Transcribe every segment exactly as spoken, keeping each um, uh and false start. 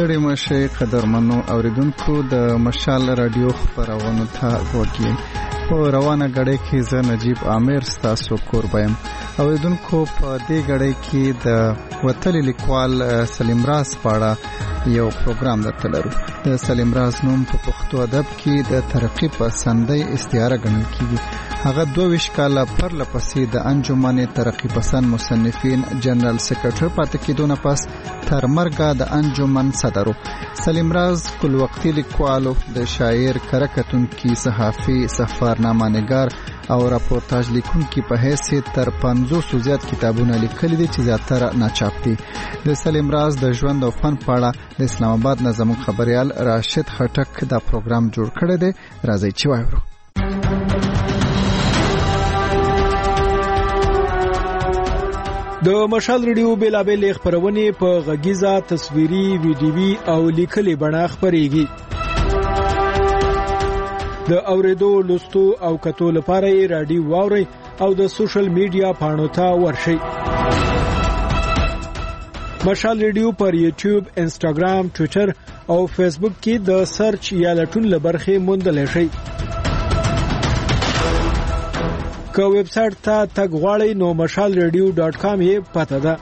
ستړي مشي قدرمنو اوریدونکو د مشال رادیو خبرونه ته وګورئ. په روانه غړې کې زه نجیب عامر ستاسو کوربایم. اوریدونکو په دې غړې کې د وتلي لیکوال سلیم راز پاړه یو پروګرام درته لرو. د سلیم راز نوم په پښتو ادب کې د ترقی پسندۍ استعاره ګڼل کیږي. هغه دوه ویشت کاله پر لپسې د انجمن ترقی پسند مصنفین جنرال سیکریټری پاتې کېدو نه پس تر مرګه د انجمن صدرو. سلیم راز کل وقتی لیکوالو د شاعر، کرکټونکي، صحافي، سفرنامه نگار او راپورتاژ لیکونکي په حیثیت تر پنځوس زیات کتابونه لیکلي دي چې زیاتره ناچاپ دي. د سلیم راز د ژوند او فن په اړه د اسلام آباد نه زموږ خبريال راشد خټک دا پروګرام جوړ کړی دی. راځئ چې واورو. د مشال ریډیو بیلابل خبرونه په غږیزه، تصویري، ویډیوي او لیکلي بڼه خبريږي. د اوریدو، لوستو او کتو لپاره یې رادیو واوري او د سوشل میډیا پاڼو ته ورشئ. مشال ریډیو پر یوټیوب، انسټاګرام، ټوئیټر او فیسبوک کې د سرچ یا لټون لبرخه موندل شي. که ویب سټ ته تګ غواړئ نو مشال ریډیو ډاټ کام یې پته ده.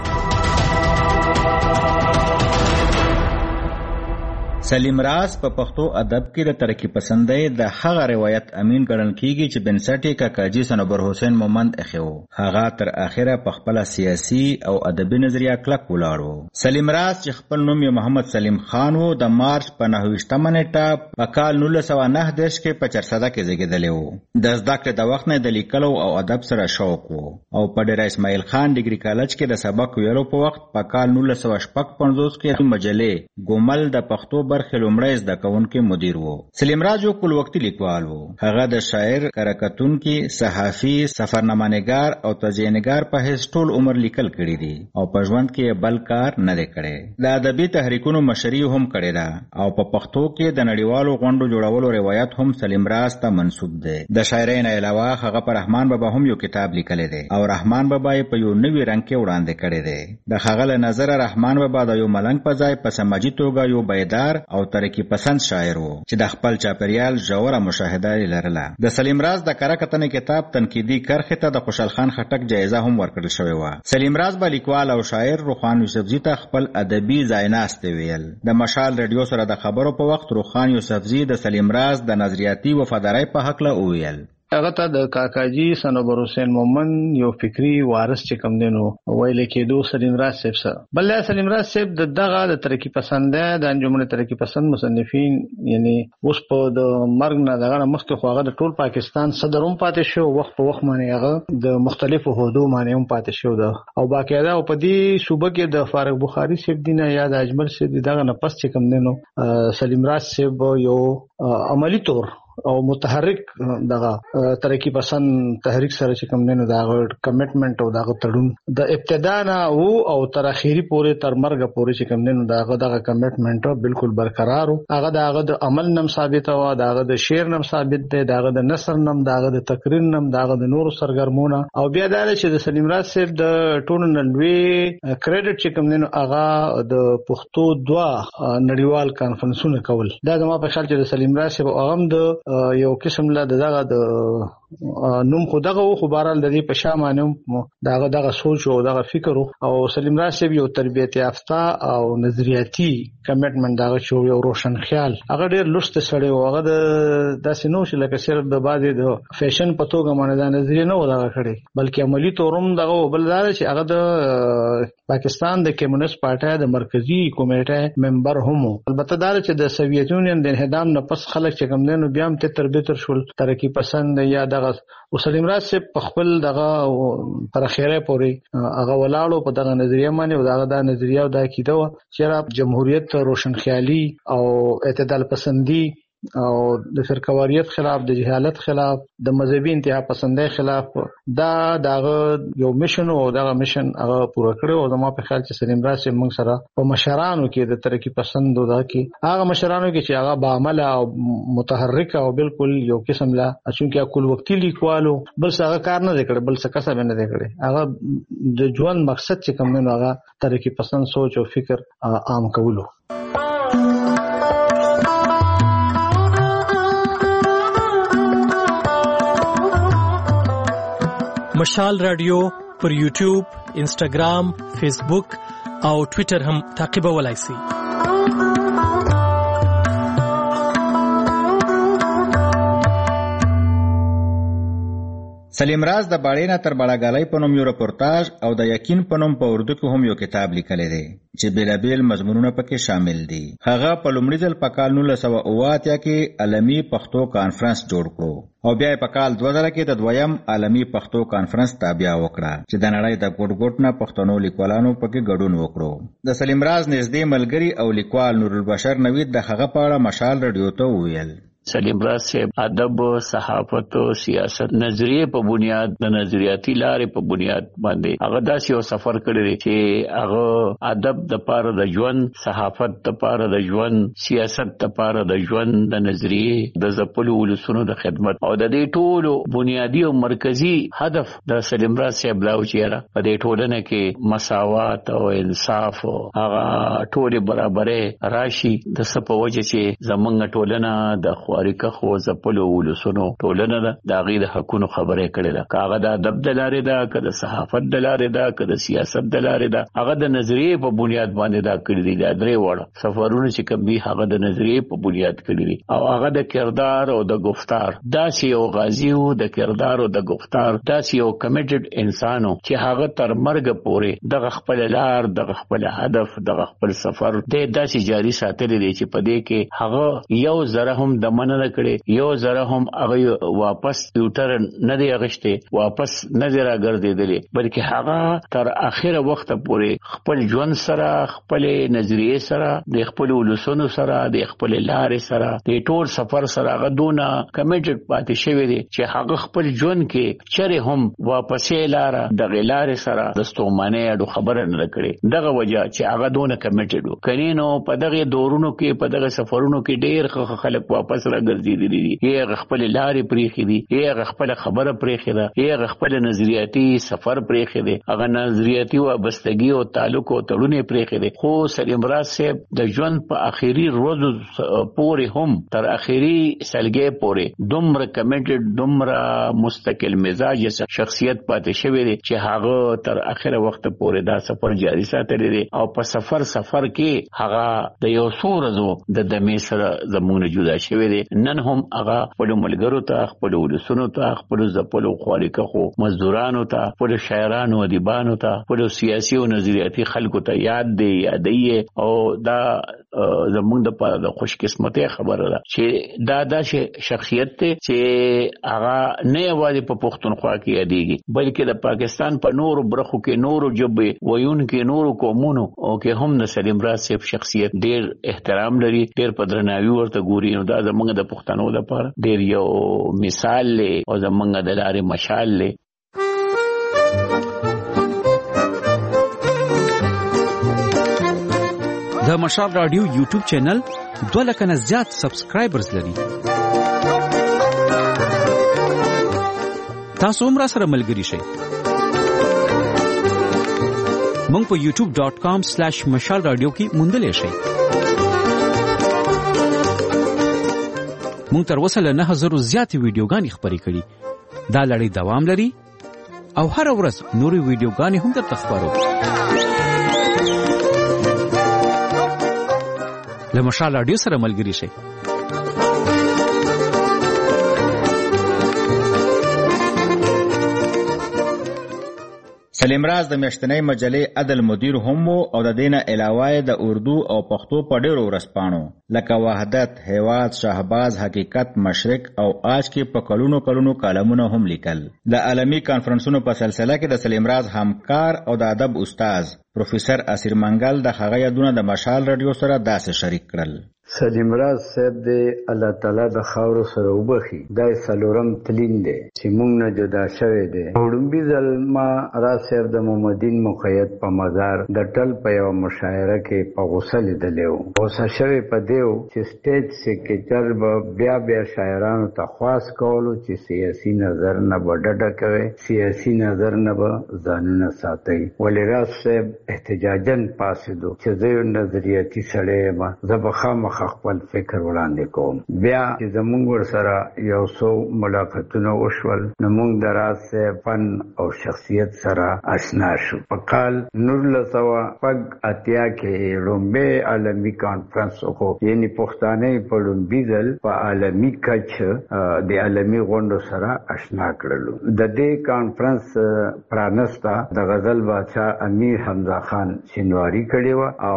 سلیم راز په پښتو ادب کې د ترقی پسندۍ د هغه روایت امین ګڼل کیږي چې بنسټ یې کاکاجي صنوبر حسین مومند اخیو. هغه تر اخره په خپل سیاسي او ادبي نظریه کلک ولاړ و. سلیم راز چې خپل نوم یې محمد سلیم خان و، د مارچ په نهه ویشتمه نیټه په کال نولس سوه نهه دېرش کې په چرسده کې زیږیدلی و. د زده کړې د وخت نه د لیکلو او ادب سره شوق و او په ډیر اسماعیل خان ډیګري کالج کې د سبق ویلو په وخت په کال نولس سوه شپږ پنځوس کې مجلې ګومل د پښتو برخې لومړی زده کوونکی مدیر و. سلیم راز یو کل وقتی لیکوال و. هغه د شاعر، کرکټونکي، صحافي، سفرنامه نگار او تجزیه نگار په هیڅ ټول عمر لیکل کړي دي او په ژوند کې بل کار نه دی کړی. د ادبي تحریکونو مشري هم کړې ده او په پښتو کې د نړیوالو غونډو جوړولو روایت هم سلیم راز ته منسوب دی. د شاعرۍ نه علاوه هغه پر رحمان بابا هم یو کتاب لیکلی دی او رحمان بابا یې په یو نوي رنګ کې وړاندې کړی دی. د هغه له نظره رحمان بابا د یو ملنګ په ځای په سماجي توګه یو بیدار او ترقی پسند شاعر و چې د خپل چاپیریال ژوره مشاهده لرله. د سلیم راز د کره کتنې کتاب تنقیدي کرښې ته د خوشحال خان خټک جایزه هم ورکړل شوې وه. سلیم راز به لیکوال او شاعر روخان یوسفزي ته خپل ادبي ځایناستې ویل. د مشال ریډیو سره د خبرو په وخت روخان یوسفزي د سلیم راز د نظریاتي وفادارۍ په هکله وویل. هغه ته د کاکاجي صنوبر حسین مومند یو فکری وارث چې کوم دینو ویل کېدو سلیم راز صاحب سره. بل سلیم راز صاحب د دغه د ترقی پسند د انجمن ترقی پسند مصنفین یعنی اوس په د مرګ نه دغه مخکې خو هغه د ټول پاکستان صدر هم پاتې شو. وخت په وخت باندې هغه د مختلفو عہدو باندې هم پاتې شو ده او باقاعده او په دې صوبه کې د فارغ بخاری صاحب دینه یا د اجمل صاحب دغه نه پس چې کوم دینو سلیم راز صاحب یو عملی طور او متحرک دغه ترقی پسند تحریک سره چې کوم نه دغه کمټمنټ او دغه تړون د ابتدا نه وو او تر اخیری پورې تر مرګ پورې چې کوم نه دغه دغه کمټمنټ بالکل برقرار او هغه دغه د عمل نم ثابت او دغه د شعر نم ثابت دی، دغه د نثر نم، دغه د تقریر نم، دغه د نور سرګرمونه او بیا دا چې د سلیم راز صاحب د ټولو نلوي کریډټ چې کوم نه هغه د پښتو دوا نړیوال کانفرنسونه کول. دا زما په خیال چې د سلیم راز صاحب هغه د یو قسم له دغه د نوم خو دغه خو بهرال د دې په شامانه دغه دغه سوچ او دغه فکر او سلیم راز صاحب یو تربیت یافته او نظریاتي کمټمنټ دغه شو یو روشن خیال. هغه ډېر لوست سړی او هغه د داسې نو چې لکه صرف د بعد د فیشن په توګه باندې د نظریه نه ودغه کړي بلکې عملی تورم دغه بلدار چې هغه د پاکستان د کمیونست پارټي د مرکزی کمیټې ممبر هم. البته دا چې د سوویت یونین د انهدام نه پس خلک چې کوم دینو بیا هم تر بیتر شول ترقی پسند یا دغه او سلیم راز صاحب په خپل دغه پر خیره پوري هغه ولاړو په دغه نظریه باندې او دغه د نظریه او د عقیده چې جمهوریت روشن خیالي او اعتدال پسندي او د فرقواریت خلاف، د جهالت خلاف، د مذهبي انتها پسندۍ خلاف دا دغه یو میشن او دغه میشن هغه پوره کړو. او زما په خیال چې سلیم راز موږ سره په مشرانو کې د ترقی پسند او دغه کې هغه مشرانو کې چې هغه با عمل او متحرک او بالکل یو قسم لا چې کول وختي لیکوالو بل څه کار نه وکړي بل څه کسب نه وکړي. هغه د ژوند مقصد چې کوم نه هغه ترقی پسند سوچ او فکر عام کولو. مشال رادیو پر یوټیوب، انسټاګرام، فیسبوک او ټوئیټر هم تعقیبولای شئ. سلیم راز د باړینا تر باړاګالۍ په نوم یو رپورتاژ او د یقین په نوم په اردو کې هم یو کتاب لیکلی دی چې بیلابیل مضمونونه پکې شامل دي. هغه په لومړي ځل په کال نولس سوه اوه اتیا کې عالمي پښتو کانفرنس جوړ کړو او بیا په کال دوه زره کې د دویم عالمي پښتو کانفرنس تابع وکړه چې د نړۍ د ګوټ ګوټ نه پښتنو لیکوالانو پکې ګډون وکړو. د سلیم راز نږدې ملګري او لیکوال نورالبشر نوید د هغه په اړه مشال رادیو ته وویل. سلیم راز صاحب ادب، صحافت او سیاست نظریه په بنیاد د نظریاتي لارې په بنیاد باندې هغه داسې یو سفر کړی دی چې هغه ادب د پاره د ژوند، صحافت د پاره د ژوند، سیاست د پاره د ژوند، د نظریه د ځپلو ولسونو د خدمت او د دې ټولو بنیادی او مرکزی هدف د سلیم راز صاحب دا و چې په دې ټولنه کې مساوات او انصاف او هغه ټول برابرۍ راشي د څه په وجه چې زمونږ ټولنه د اړیکه خو ځپلو ولسونو ټولنه ده د هغې د حقونو خبره کړې ده، که هغه د ادب د لارې ده، که د صحافت د لارې ده، که د سیاست د لارې ده، هغه د نظریې په بنیاد باندې دا کړي دي. دا درې واړه سفرونه چې کوم دي هغه د نظریې په بنیاد کړي دي او هغه د کردار او د گفتار داسې یو غازی و، د کردار او د گفتار داسې یو کمیټډ انسانو چې هغه تر مرګ پورې دغه خپل لار، دغه خپل هدف، دغه خپل سفر د داسې جاری ساتلی دی چې په دې کې هغه یو ذره هم د من نه کړي، یو ذره هم هغه واپس یوټر نه دی اغشته، واپس نه دی راګرځېدلی، بلکې هغه تر اخره وخت پورې خپل ژوند سره، خپل نظریه سره، د خپل ولسونو سره، د خپل لارې سره، د ټول سفر سره هغه دونه کمیټډ پاتې شوی دی چې هغه خپل ژوند کې چرې هم واپسې لاره د لارې سره د ستومانۍ اډو خبره نه کړي. دغه وجه چې هغه دونه کمیټډ و. کني نو په دغه دورونو کې، په دغه سفرونو کې ډېر خلک واپس ګرځېدلي دي، یې خپل لارې پرېښې دي، یې خپل خبره پرېښې ده، یې خپل نظریاتي سفر پرېښې دی، هغه نظریاتي وابستګي او تعلق او تړونې پرېښې دي. خو سلیم راز صاحب د ژوند په اخري ورځو پورې هم تر اخري سلګۍ پورې دومره کمیټډ، دومره مستقل مزاج شخصیت پاتې شوی دی چې هغه تر اخره وخت پورې دا سفر جاری ساتلی دی او په سفر سفر کې هغه د یو څو ورځو د دمې سره زموږ جدا شوی دی. نن هم هغه خپل ملګرو ته، خپل ولسونو ته، خپل ځپلو خواریکخو مزدورانو ته، خپل شاعرانو، ادیبانو ته، خپل سیاسي او نظریاتي خلکو ته یاد دی، یادیه او دا زمونږ د پاره د خوش قسمتۍ خبره ده چې دا داسې شخصیت دی چې هغه نه یوازې په پښتونخوا کې یادېږي بلکې د پاکستان په نورو برخو کې، نورو ژبې ویونکو، نورو قومونو او کې هم د سلیم راز صاحب شخصیت ډېر احترام لري، ډېر په درناوي ورته ګوري. نو دا زمونږ د پښتنو لپاره ډېر یو مثال دی او زمونږ د لارې مشال دی. د مشال رادیو یوټیوب چینل دوه لکه نه زیات سبسکرایبرز لري. تاسو هم را سره ملګري شئ. مونږ په یوټیوب ډاٹ کام سلیش مشال رادیو کې موندلی شئ. مونږ تر اوسه له نه زرو زیاتې ویډیوګانې خپرې کړي. دا لړۍ دوام لري او هر ورځ نورې ویډیوګانې هم درته خپرو. له مشال رادیو سره ملګري شئ. سلیم راز د میاشتنۍ مجلې عدل مدیر هم او د دینه علاوه د اردو او پښتو په ډیرو ورځپاڼو لکه وحدت، هیواد، شهباز، حقیقت، مشرق او آج کې په کلونو کلونو کالمونه هم لیکل. د عالمي کانفرنسونو په سلسله کې د سلیم راز همکار او د ادب استاد پروفیسر اسیر منګل د هغه یادونه د مشال رادیو سره داسې شریک کړل. سلیم راز صاحب دې الله تعالی د خاورو سره وبخي. دا څلورم تلین دی چې موږ نه جدا شوی دی. وړومبي ځل ما راز صاحب د محمدین مقید په مزار د ټل په یوه مشاعره کې په غوسه لیدلی و. غوسه شوی په دې و چې سټیج سیکریټر به بیا بیا شاعرانو ته خواست کولو چې سیاسي نظر نه به ډډه کوئ، سیاسي نظر نه به ځانونه ساتئ. ولې راز صاحب احتجاجاً پاسېدو چې زه یو نظریاتي سړی یم، زه به خامخا وخت خپل فکر وړاندې کوم. بیا چې زمونږ ورسره یو څو ملاقاتونه وشول نو موږ د راز صاحب فن او شخصیت سره آشنا شو. په کال نولس سوه شپږ اتیا کې لومبه عالمي کانفرنس وکړو، یعنی پښتانه په لومبي ځل په عالمي کچ د عالمي غونډو سره آشنا کړلو. د دې کانفرنس پرانستا د غزل بادشاہ امیر حمزه خان شینواری کړی و او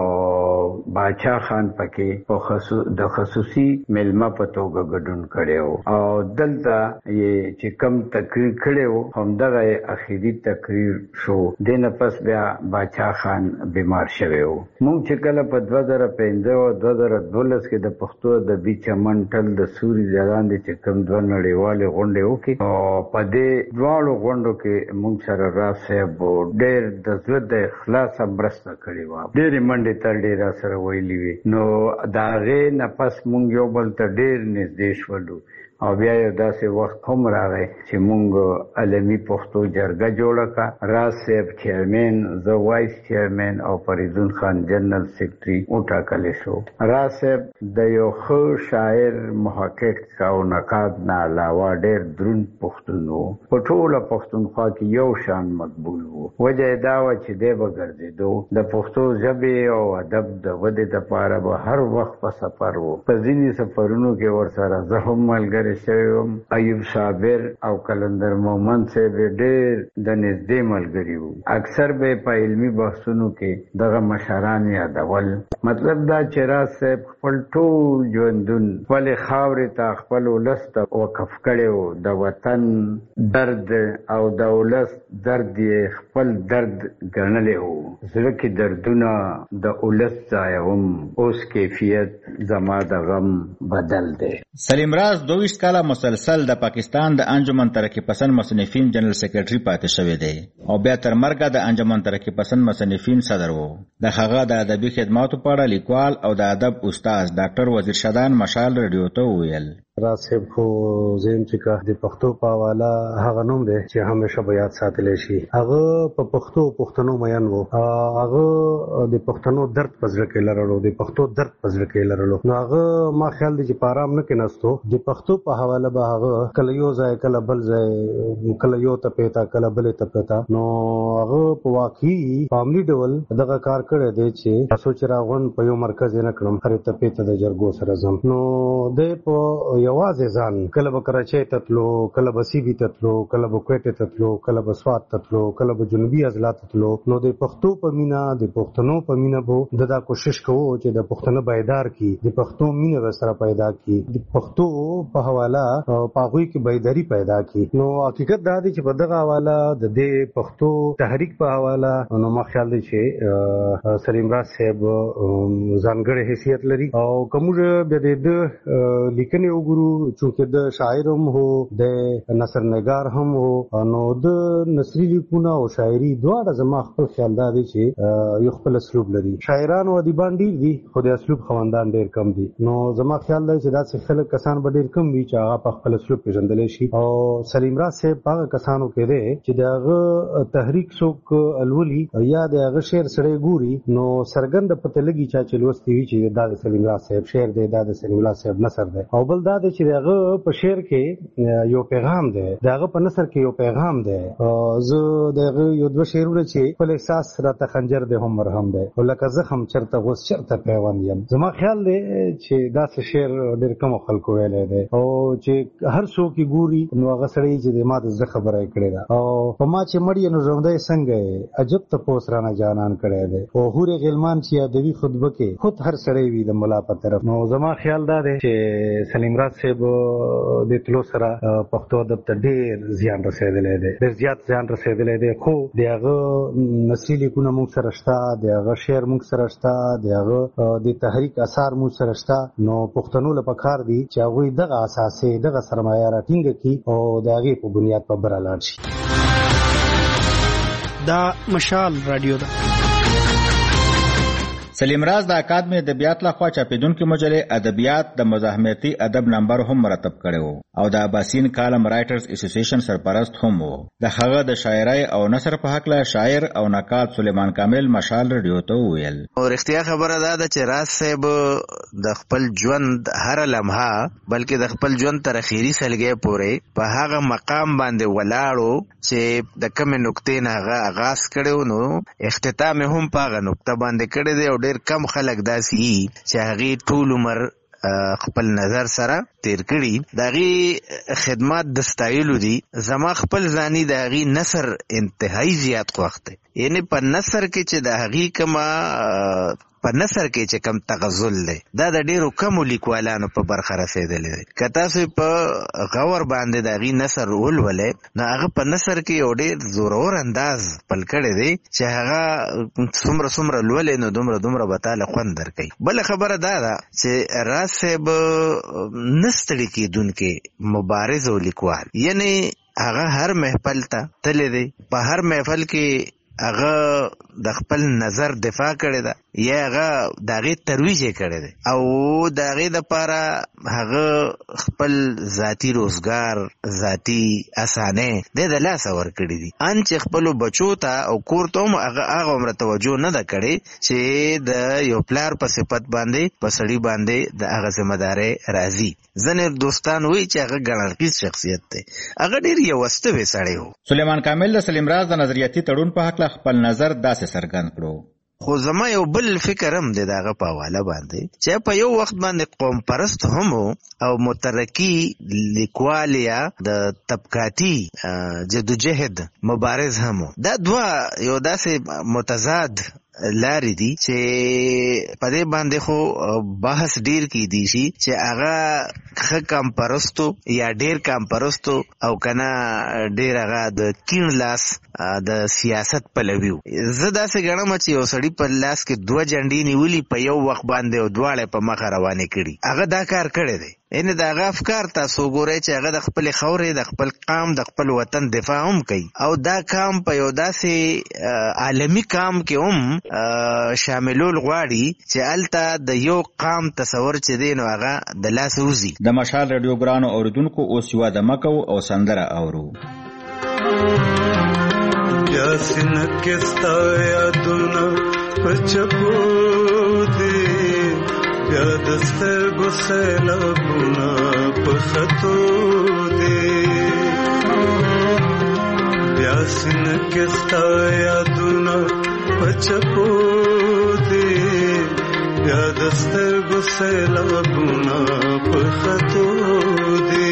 بادشاہ خان پکې په خصوص د خصوصي ملما په توګه ګډون کړی و او دلته یې چې کم تقریر کړی و همدغه اخیری تقریر شو. د نه پس بیا بادشاہ خان بیمار شوی و. موږ چې کله په دوه زره پنځه او دوه زره دولس کې د پښتو ادبي چمن ټل د سوري ځلاندې چې کم دوه نړیوالې غونډې وکړې او په دې دواړو غونډو کې موږ سره راز صاحب ډېر د زړه د اخلاص مرسته کړې وه. ډېرې منډې ترډې را سره ویلې وي. نو د هغې نه پس موږ یو بل ته ډېر نږدې شولو او بیا یو داسې وخت هم راغی چې موږ عالمي پښتو جرګه جوړه کړه. راز صاحب چیرمن، زه وایس چیرمن او فریدون خان جنرال سیکرټري وټاکلی شو. راز صاحب د یو ښه شاعر، محقق او نقاد نه علاوه ډېر دروند پښتون و. په ټوله پښتونخوا کې یو شان مقبول و. وجه یې دا وه چې دی به ګرځېدو د پښتو ژبې او ادب د ودې دپاره به هر وخت په سفر و. په ځینې سفرونو کې ورسره زه هم ملګری شوی وم. ایوب صابر او کلندر مومند صاحب ډېر د نږدې ملګري وو. اکثر به په علمي بحثونو کې دغه مشران یادول. مطلب دا چې راز صاحب خپل ټول ژوندون خپلې خاورې ته، خپل ولس ته وقف کړی و. د وطن درد او د ولس درد یې خپل درد ګڼلی و. زړه کې دردونه د ولس ځایوم، اوس کیفیت زما د غم بدل دی. سلیم راز دویشت کاله مسلسل د پاکستان د انجمن ترقی پسند مصنفین جنرال سیکرټري پاتې شوی دی او بیا تر مرګه د انجمن ترقی پسند مصنفین صدر وو. د هغه د ادبي خدماتو په اړه لیکوال او د ادب استاد ډاکټر وزیر شدان مشال رادیو ته وویل: راز صاحب خو زم چې که د پښتو په حواله هغه نوم دی چې همیشه به یاد ساتلی شي. هغه په پښتو پښتنو مین وو. هغه د پښتنو درد په زړه کې لرلو، د پښتو درد په زړه کې لرلو. نو هغه ما خیال دی چې په آرام نه کېناستو. د پښتو په حواله به هغه کله یو ځای کله بل ځای، کله یو ته پیتا کله بلې ته پیتا. نو هغه په واقعي په عملي ډول دغه کار کړی دی چې تاسو چې راغونډ په یو مرکز یې نه کړم، هرې ته پیته د جرګو سره ځم. نو دی په یوازې ځان کله به کراچۍ ته تلو، کله به سیبي ته تلو، کله به کویټې ته تلو، کله به سوات ته تلو، کله به جنوبي اضلاع ته تلو. نو د پښتو په مینه، د پښتنو په مینه به د دا کوشش کوو چې د پښتنو بیدار کی، د پښتو مینه به سره پیدا کی، د پښتو په حواله په هغوی کې بیداري پیدا کی. نو حقیقت دا دی چې په دغه حواله د دې پښتو تحریک په حواله نو ما خیال دی چې سلیم راز صاحب ځانګړی حیثیت لري او کومه به د لیکنې وګورو چې د شاعر هم هو، د نثر نگار هم هو، نو د نثري لیکونه او شاعري دواړه زما خپل خیال دا دی چې یو خپل اسلوب لري. شاعران او ادیبان ډېر دي خو د اسلوب خواندان ډېر کم دي. نو زما خیال دی چې داسې خلک کسان به ډېر کم وي چې هغه په خپل اسلوب پیژندلی شي. او سلیم راز صاحب هغه کسانو کې دی چې د هغه تحریک څوک الولي یا د هغه شعر سړی ګوري نو څرګنده پته لګي چا چې لوستی وي چې دا د سلیم راز صاحب شعر دی، دا د سلیم راز صاحب نثر دی. او بل دا دی چې هغه په شعر کې یو پیغام دی، هغه په نثر کې یو پیغام دی. زه دغه یو دوه شعرونه چې خپل احساس راته خنجر دی هم مرهم دی او لکه زخم چرته غوس چرته پیوند یم. زما خیال دی چې داسې شعر ډېر کم خلکو ویلی دی او چې هر څوک یې ګوري نو هغه سړی چې د ما د زړه خبره یې کړې ده. او په ما چې مړ یې نو ژوندی څنګه یې عجب تپوس رانه جانان کړی دی. او هورې غلمان چې یادوي خطبه کې خود هر سړی وي د ملا په طرف. نو زما خیال دا دی چې سلیم راز صاحب د تلو سره پښتو ادب ته ډېر زیان رسېدلی دی، ډېر زیات زیان رسېدلی دی. خو د هغه نثري لیکونه موږ سره شته، د هغه شعر موږ سره شته، د هغه د تحریک اثار موږ سره شته. نو پښتنو له پکار دي چې هغوی دغه اساسې دغه سرمایه راټینګه کړي او د هغې په بنیاد په بره لاړ شي. دا مشال رادیو ده. سلیم راز د اکاډمي ادبیات لخوا چاپیدونکو مجلې ادبیات د مزاحمتي ادب نمبر هم مرتب کړو او د اباسین کالم رائټرز اسوسییشن سرپرست هم وو. د هغه د شاعرۍ او نثر په حق له شاعر او نقاد سلیمان کامل مشال رادیو ته ویل. او اختیار خبره ده چې راز صاحب د خپل ژوند هر لمحه بلکې د خپل ژوند تر اخیری سلګۍ پورې په هغه مقام باندې ولاړو چې د کوم نقطې نه هغه آغاز کړو نو اختتام هم په هغه نقطه باندې کړی دی او ډېر کم خلک داسې چې هغې ټول عمر خپل نظر سره تیر کړي. د هغې خدمات د ستایلو دي. زما خپل ځاني د هغې نثر انتهایی زیات خوښ دی. یعنی په نثر کې چې د هغې کومه په نثر کې چې کم تغزل دی دا د ډیرو کمو لیکوالانو په برخه رسېدلی دی. که تاسو په غور باندې د هغې نثر ولولئ نو هغه په نثر کې یو ډېر زورور انداز پل کړی دی چې هغه څومره څومره لولې نو دومره دومره به تاله خوند درکوي. بله خبره دا ده چې راز صاحب نه ستړي کېدونکې مبارز او لیکوال، یعنی هغه هر محفل ته تللی دی، په هر محفل کې هغه د خپل نظر دفاع کړی ده یا هغه د هغې ترویج یې کړی دی او د هغې دپاره هغه خپل ذاتي روزګار ذاتي اسانۍ دی د لاسه ورکړي دي. ان چې خپلو بچو ته او کور ته هم هغه هغه عمره توجه نه ده کړې چې د یو پلار په صفت باندې په سړي باندې د هغه ذمهدارۍ راځي. ځینې دوستان وایي چې هغه ګڼلقیز شخصیت دی. هغه ډېر یوستوی سړی و. سلیمان کامل د سلیم راز د نظریاتي تړون په هکله خپل نظر داسې څرګند کړو. خو زما یو بل فکر هم دی د هغه په حواله باندې چې په یو وخت باندې قوم پرست هم او مترقي لیکوال یا د طبقاتي جدوجهد مبارز هم. دا دوه یو داسې متضاد لارې دي چې په دې باندې خو بحث ډیر کیدی شي چې هغه ښه کام پرستو یا ډیر کام پرستو او کنه ډیر هغه د کین لاس د سیاست پلویو. زه داسې ګڼم چې یو سړي په لاس کې دوه جنډې نیولي په یو وخت باندې او دواړه په مخه روانې کړي. هغه دا کار کړی دی. یعنې د هغه افکار تاسو وګورئ چې هغه د خپلې خاورې د خپل قام د خپل وطن دفاع هم کوي او دا کام په یو داسې عالمي کام کې هم شاملول غواړي چې هلته د یو قام تصور چې دی نو هغه د لاسه وځي. د مشال رادیو ګرانو اوریدونکو اوس یوه دمه کوو او سندره اورو. بیا سینه کې ستا یادونه په چپو دي، بیا د سترګو سیلابونه په خطو دي، بیا سینه کې ستا یادونه په چپو دي، بیا د سترګو سیلابونه په خطو دي.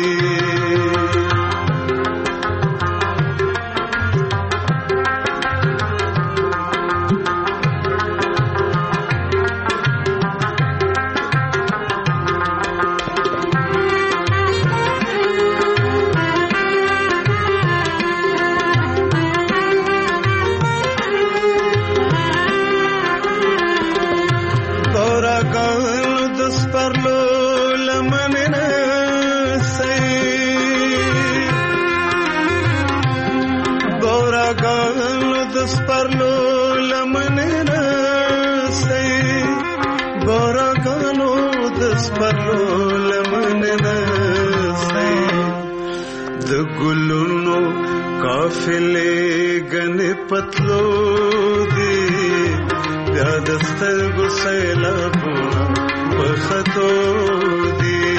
قافلې ګنې پتلو دي، بیا د سترګو سیلابونه په خطو دي،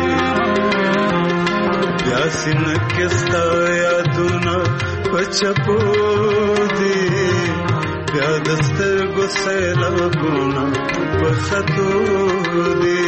بیا سینه کې ستا یادونه په چپو دي، بیا د سترګو سیلابونه په خطو دي.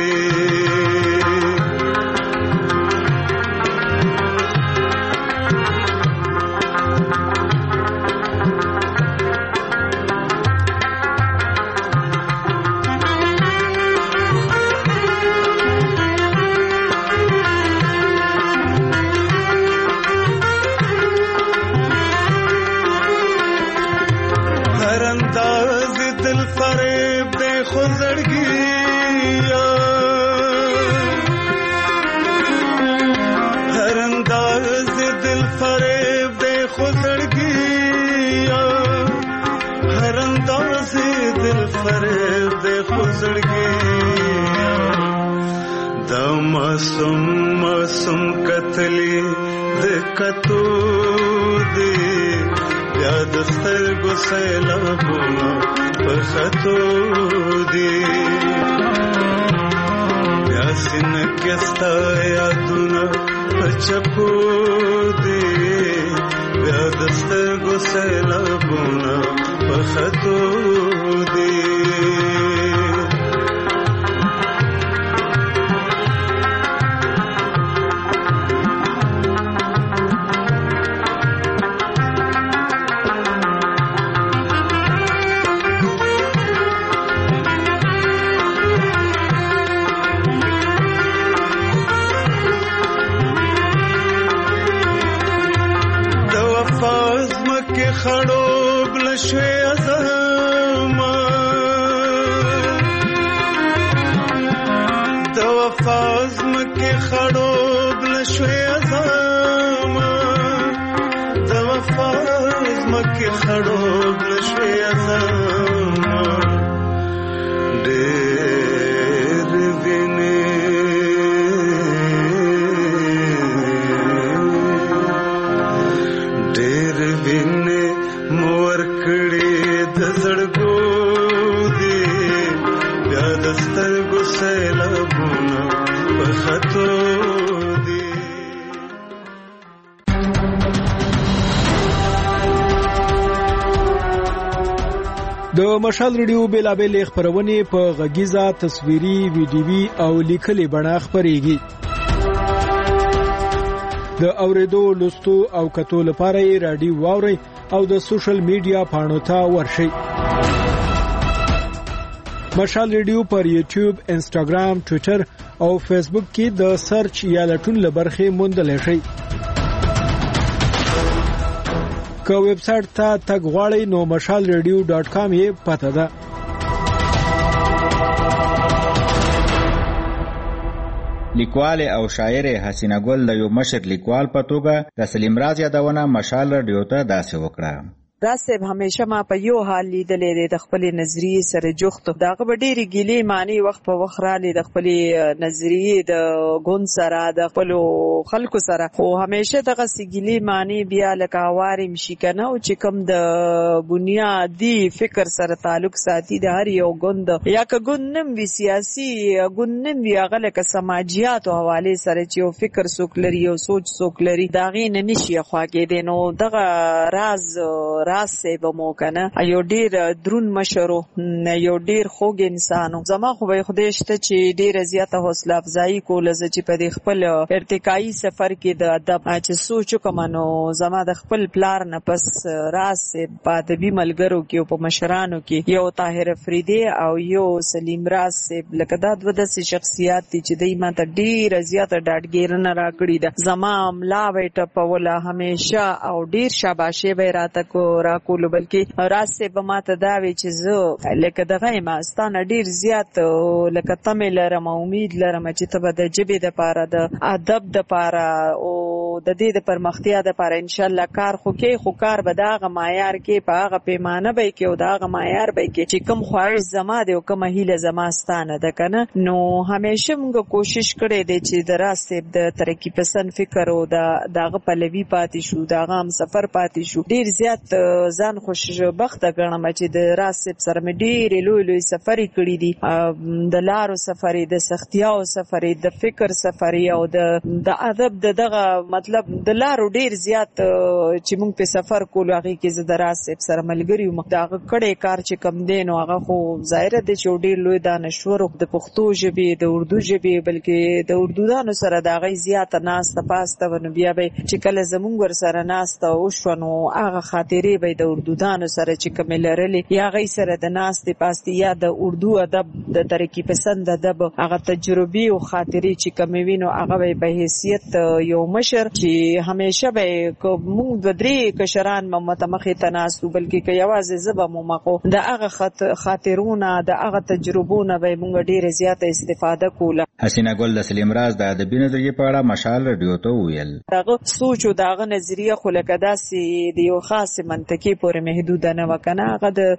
فریب دے پزړګي دا معصوم معصوم کتلی د کتو دی بیا د سترګو سیلابونه په خطو دی بیا سینه کې ستا یادونه په چپو دی بیا د سترګو سیلابونه په خطو دی خړوب لشوي ازما د وفاز مکه خړوب لشوي ازما د وفاز مکه خړوب لشوي ازما ډېر ویني ډېر ویني مور کړي د زړګو دی بیا د سترګو سیلابونه په خطو دی د مشال ریډیو بیلابل خبرونه په غږیزه تصویري ویډیوي او لیکلي بڼه خبريږي د اوریدو لوستو او کتو لپاره یې رادیو واوري او د سوشل میډیا پاڼو ته ورشئ مشال ریډیو پر یوټیوب انسټاګرام ټوئیټر او فیسبوک کې د سرچ یا لټون لبرخه موندلی شئ که ویب سټ ته تګ غواړئ نو مشال ریډیو ډاټ کام یې پته ده لیکوال او شاعر حسینه ګل د یو مشر لیکوال په توګه د سلیم راز یادونه مشال رادیو ته داسې وکړه راسب همیشه ما په یو حال لیدلې د خپل نظریه سره جوخت داغه ډېری ګیلې معنی وخت په وخت را لید خپل نظریه د ګون سره د خپل خلکو سره خو همیشه دغه سګیلې معنی بیا لکه واري مشي کنه او چې کوم د بنیادی فکر سره تعلق ساتي د هر یو ګوند یا که ګوندم وی سیاسي ګوندم وی هغه لکه سماجیات او حواله سره چې یو فکر سوکلري او سوچ سوکلري داغې نه نشي خوا کې دینو دغه راز راز سه بمو کنه یو ډیر درون مشرو یو ډیر خوږ انسانو زما خو به خدای شته چې ډیر زیاته حوصله افزایی کوله چې په دې خپل ارتقایی سفر کې د ادب چې سوچ کومنو زما د خپل پلار نه پس راز سه پادبي ملګرو کې په مشرانو کې یو طاهر افریدی او یو سلیم راز سه لکه دا د ودسي شخصیت چې دای ما ته ډیر زیاته ډاډګیرنه راکړي ده زما املا وټه په ولا همیشه او ډیر شاباشه به راته کو راکول بلکې راسته به ماته دا وی چې زه لکه دغه ما ستانه ډیر زیات لکه تمه لرم امید لرم چې ته به د جبې د پاره د ادب د پاره او د دې د پرمختیا د پاره ان شاء الله کار خو کې خو کار به داغه معیار کې په هغه پیمانه به کې او داغه معیار به کې چې کوم خواهش زما دی او کوم هیله زما ستانه ده کنه نو همیشه موږ کوشش کړې دي چې د راسته د ترقی پسند فکر او د داغه پلوي پاتې شو داغه هم سفر پاتې شو ډیر زیات ځان خوشبخت غنم چې د راسب سره مې ډېر لوی لوی سفرې کړې دي د لارو سفرې د سختیاو سفرې د فکر سفرې او د د ادب دغه مطلب د لارو ډېر زیات چې موږ په سفر کولو هغه کې زه د راسب سره ملګری وم دغه کړه کار چې کم دین او هغه خو ظاهر دي چې ډېر لوی دانشور د پښتو ژبې د اردو ژبې بلکې د اردو دانو سره دغه زیات ناس تپاسته ونه بیا به چې کله زمونږ ور سره ناس ته او شونو هغه خاطرې به د اردو دانو سره چې کوم لرلې یا غي سره د ناس ته پاستی یا د اردو ادب د ترقی پسند ادب هغه تجربي او خاطرې چې کوم وینو هغه به حیثیت یو مشر چې همیشه به موږ د درې کشران متمخې تناسو بلکې که یوازې زبا مو مخو د هغه خاطرونه د هغه تجربونه به موږ ډېر زیاته استفاده کوله. حسینه ګل د سلیم راز د ادبي نظریې په اړه مشال رادیو ته ویل هغه سوچ او دغه نظریه خو لکه داسې د یو خاص منطقي پورې محدود نه وکنه. هغه د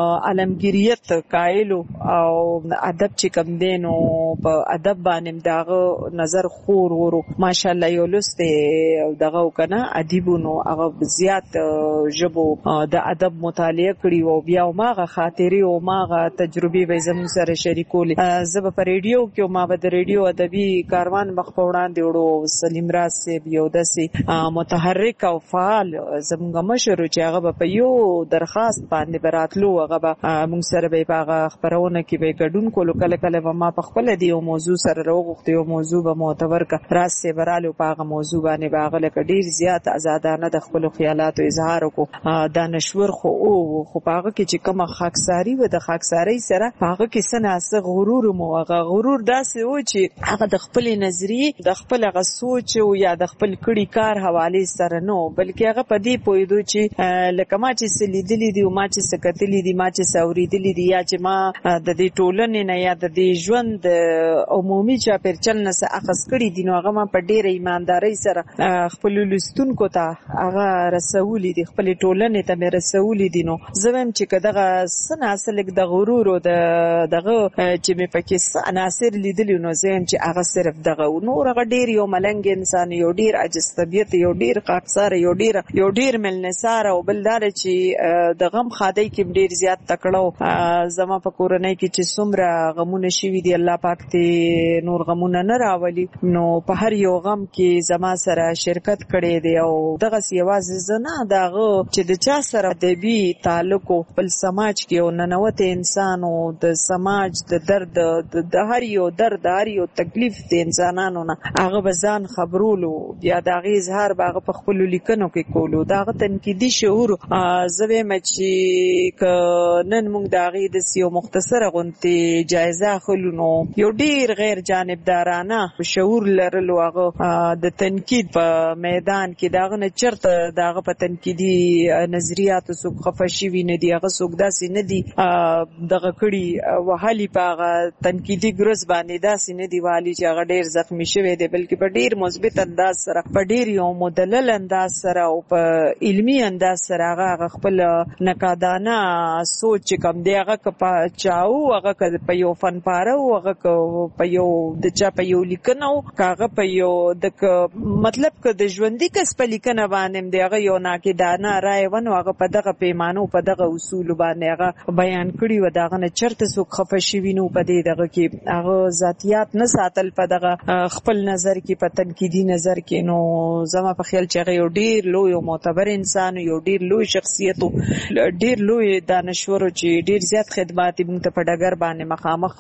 عالمگیریت قائل او ادب چې کم دینو په ادب باندې دغه نظر خور ورو ماشاءالله یو لسته دغه وکنه ادیبونو هغه زیات ژبو د ادب مطالعه کړي او بیا ماغه خاطري او ماغه تجربه به زموږ سره شریکول. زب په ریډیو کې ما به د ریډیو ادبي کاروان مخ په وړاندې وړو. سلیم راز صاحب یو داسې متحرک او فعال زموږ مشر چې هغه په یو درخواست باندې براتلو هغه به موږ سره به په خبرونه کې به ګډون کولو. کله کله به ما په خپل دی یو موضوع سره راغوښته یو موضوع به معتبر کا راز صاحب رالو په هغه موضوع باندې به هغه لکه ډیر زیات آزادانه د خپل خیالاتو اظهار وکړو. دانشور خو او خو په هغه کې چې کومه خاکساری و د خاکساری سره په هغه کې سناسه غرور مو هغه غرور داسې و چې هغه د خپل نظریه د خپل هغه سوچ او یا د خپل کړي کار حواله سره نو بلکې هغه په دې پویدو چې لکه ما چې سلیدلې دي او ما چې سکتلې دي ما چې سوریدلې دي یا چې ما د دې ټولنې نه یا د دې ژوند عمومي چاپیرچل نه څه اخذ کړي دي نو هغه ما په ډېره ایماندارۍ سره خپل لستونکو ته هغه رسولې دي خپل ټولنې ته مې رسولې دي. نو زه وایم چې کداغه سناسلک د غرور او د دغه چې مې پکې عناصر لیدلې نو زه وایم چې هغه صرف دغه نور هغه ډېر یو ملنګ انسان یو ډېر عجز طبیعت یو ډېر خاکسار یو ډېر یو ډېر ملنسار او بلدار چې د غم خادای کې ډېر زیات تکړه. زما په کورنۍ کې چې څومره غمونه شوي دي الله پاک ته نور غمونه نه راولي نو په هر یو غم کې زما سره شرکت کړي دي او دغه یوازې زنه دغه چې د چا سره ادبي تعلق او خپل سماج کې او ننوت انسان او د سماج د درد د هر یو درد هر یو تکلیف د انسانانو نه هغه بزان خبرولو بیا د هغه اظهار باغ په خپل لیکنو کې کولو دغه تنقیدي شعور زوی مچ ک نن موږ د هغه د سیو مختصره غونټي جایزه خلونو یو ډیر غیر جانبدارانه شعور لرلو هغه د تنقید په میدان کې دغه نه چرته دغه په تنقیدي نظریات سو خفشي ویني دی هغه سوګ داسې نه دی دغه کړي وهالي په تنقیدي ګرز باندې داسې نه دی والی چې هغه ډیر زخمی شوی دی بلکې په ډیر مثبت انداز سره په ډیر یو مدلل انداز سره او په علمی انداز سره هغه خپل نقادانه سوچ کم دی هغه په چاو هغه په یو فن پاره او هغه په یو د چا په یو لیکنو هغه په یو د مطلب ک د ژوندۍ کس په لیکنه باندې دی هغه یو ناقدانه رائے ونه هغه په دغه پیمانو په دغه اصول باندې هغه بیان کړی و دغه نه چرته سو خفشي وینو په دې دغه کې هغه ذاتيات نه ساتل په دغه خپل نظر کې په تنقیدي نظر کې نو زما په خیال چې هغه یو ډیر لوی او معتبر انسان یو ډیر لوی شخصیت ډیر لوی دانشور چې ډیر زیات خدمات موږ ته په ډګر باندې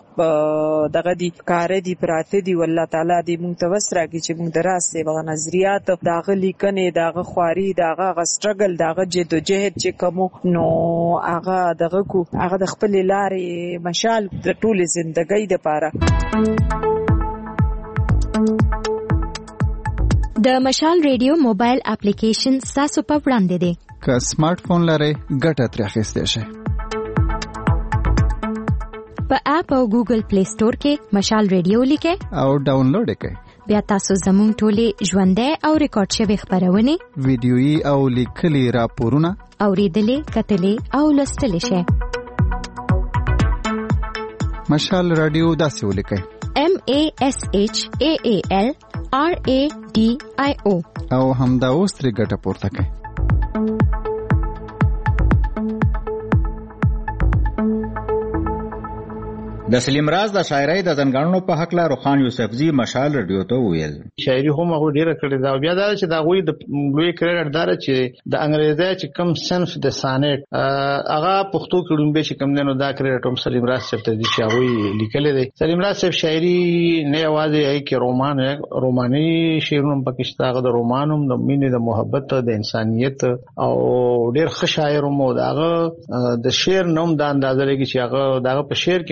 مخامخ دغه دي کار دي پراته دي والله تعالی دې موږ ته وسره کې چې موږ دراسته به نظریات دغه لیکنې دغه خواري دغه سټرګل دغه جدوجہد چې کوم نو هغه دغه کو هغه د خپل لارې مشال د ټول ژوندۍ د پاره. د مشال ریډیو موبایل اپلیکیشن تاسو په وړاندې دی که سمارټ فون لرئ ګټه ترې اخیستی شئ. په اپ او ګوګل پلی سٹور کې مشال ریډیو لیکئ او ډاونلوډ یې کړئ. بیا تاسو زموږ ټولې ژوندۍ او ریکارډ شوي خبرونه ویډیويي او لیکلي راپورونه اوریدلې کتلې او لوستلې شئ. مشال رادیو داسې ولیکئ M A S H A A L R A D I O او همدا اوس ترې ګټه پورته کړئ. د سلیم راز د شاعرۍ د ځنګړنو په حق لا روخان یوسفزي مشال رادیو ته ویل شاعري هم هغه ډیره کړې دا بیا دا چې دا غوي د لوی کریډر دار چې د انګریزي چې کم صنف د سانټ هغه پښتو کې لومبه چې کم دنو دا کریډر هم سلیم راز صاحب ته دي چې هغه لیکل دي. سلیم راز صاحب شاعري نه یوازې ای کې رومان روماني شعرونه پکې هغه د رومانوم د مینې د محبت د انسانيت او ډیر ښه شاعر مو داغه د شعر نوم د اندازې کې چې هغه داغه په شعر کې چې کم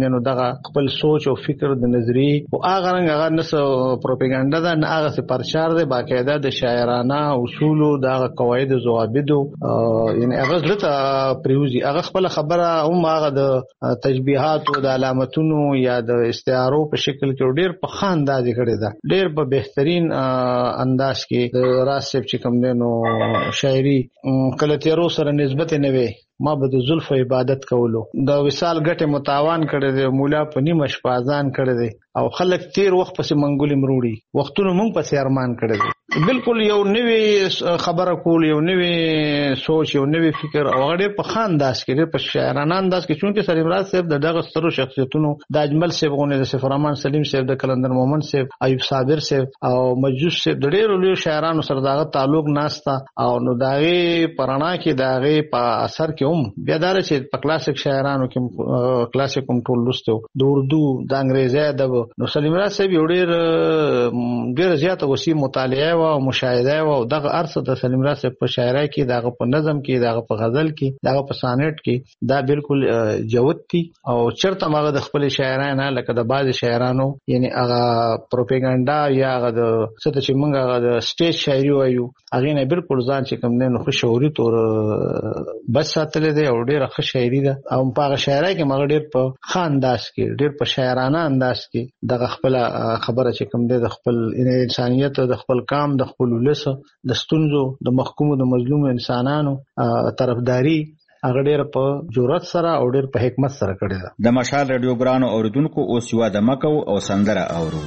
نه نو دغه خپل سوچ او فکر د نظریه او هغه رنګ هغه نس پروپاګاندا ده نه هغه پرچار ده باقاعده د شاعرانه اصول او د قواعد او ضوابط یعنی هغه لته پریوزي هغه خپل خبره هم هغه د تشبیهات او د علامتونو یا د استعارو په شکل کې ډیر په خان انداز کړی ده ډیر په بهترین انداز کې د راسب چې کوم دینو شاعري کله تیرو سره نسبت نه وي ما به د زلف عبادت کولو د وصال ګټه متاوان کړی دی مولا په نیمه شپه اذان کړی دی او خلک تیر وخت پسې منګولې مروړي وختونه مونږ پسې ارمان کړی دی بالکل یو نوې خبره کول یو نوې سوچ یو نوې فکر او غړي په خان داس کې په شاعرانه انداز کې چونکه سلیم راز صاحب د دغه سترو شخصیتونو د اجمل صاحب غونې د سفرمان سلیم صاحب د کلندر مومن صاحب ایوب صابر صاحب او مجوس صاحب د ډېرو لوی شاعرانو سره دغه تعلق ناستا او نو دغه پرانا کې دغه په اثر کې هم بیا دار چې په کلاسیک شاعرانو کې کلاسیک هم ټول لوستو د اردو د انګریزي ادب نو سلیم راز صاحب یو ډېر ډېر زیاته وسیع مطالعه او مشاهده او دغه ارث د سلیم راز صاحب په شاعرۍ کې دغه په نظم کې دغه په غزل کې دغه په سانټ کې دا بالکل جوت دي او چرته هغه د خپل شاعرانه لکه د بعض شاعرانو یعنی هغه پروپاګاندا یا هغه د څه چې موږ هغه د سټیج شاعري وایو هغه نه بالکل ځان چې کوم نه خو شعوري تور بس ساتل دي او ډېر ښه شاعري ده او په هغه شاعرۍ کې موږ ډېر په خان انداز کې ډېر په شاعرانه انداز کې دغه خپل خبره چې کوم دی د خپل انسانيت د خپل قام د خپل ولس د ستونزو د محکوم د مظلوم انسانانو طرفداري هغه ډېر په جرأت سره او ډېر په حکمت سره کړی ده د مشال رادیو ګرانو اوریدونکو اوس یو د مکو او سندره اورو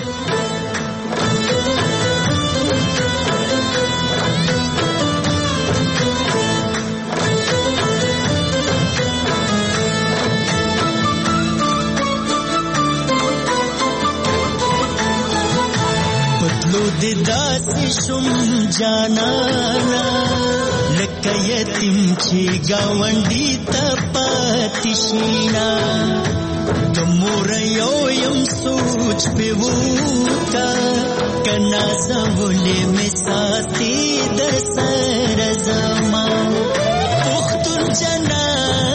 داسې شم جانانا لکه یتیم چې گاونډي ته پاتې شینا د مور یو یم سوچ په وکا کنا زولې می ساتي در سره زما پختون جنا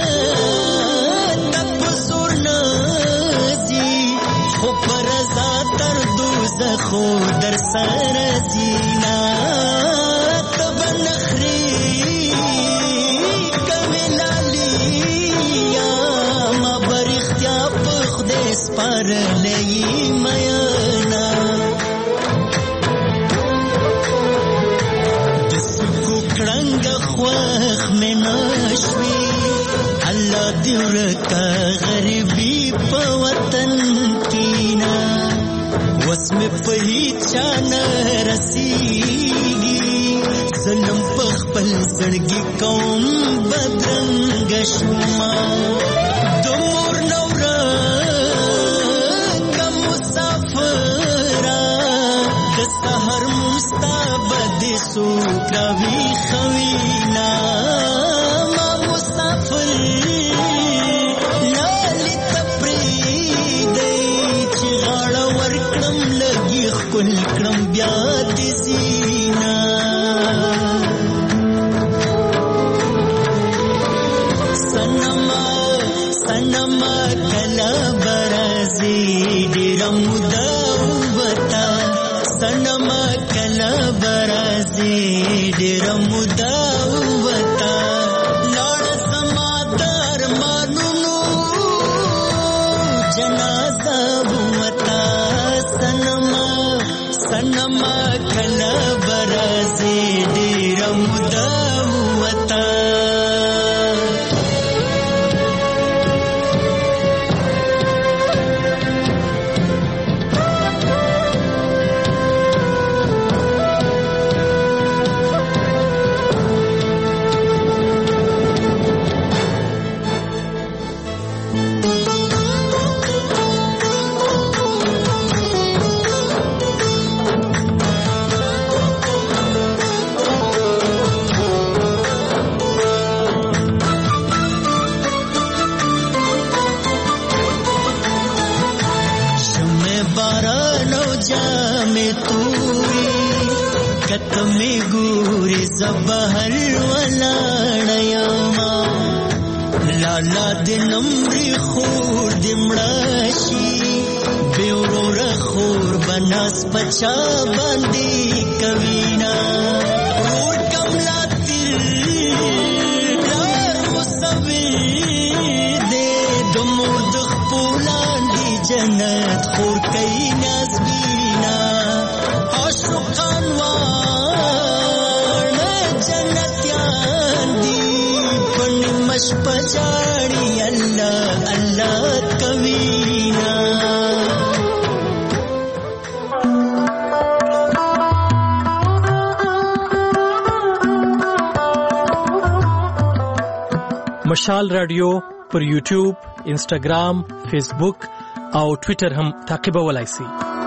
تپ زور نزي خو پر زاتر دوزخو در سره زینا تب نخری کملالی یا ما برختیا پخدس پر لئی میانا دسکو کرنگ خواخ میں نشوی اللہ دیورکا غریبی پا وطن کینا وسم په هیڅ نه رسیږي ظلم په خپل زړګي کوم بدرنګ شوما د مور نور کم مسافر د سحر مستبد سو کوي خوینا ما مسافر کل کرم بیا د زینا سنما سنما کلا برازي ډیر مودا وتا سنما کلا برازي ډیر مودا وتا لړ سما در مانونو جنازه وتا سنما سنما کلا برازي ډیر مودا وتا کتمه ګوري زبهر ولاړ یما لا لالا د نمرې خور د مړشي بیورور خور بناس پچا باندې کوینا ور کملا تیر لار مصوي دې د مور د خپلان دی جنت خور کوي نازبینا عاشقان وار جنتیان دی پن مش پچاړي الله الله کوینا مشال رادیو پر یوټیوب، انسټاګرام، فیسبوک او ټوئیټر هم تعقیبولای شئ.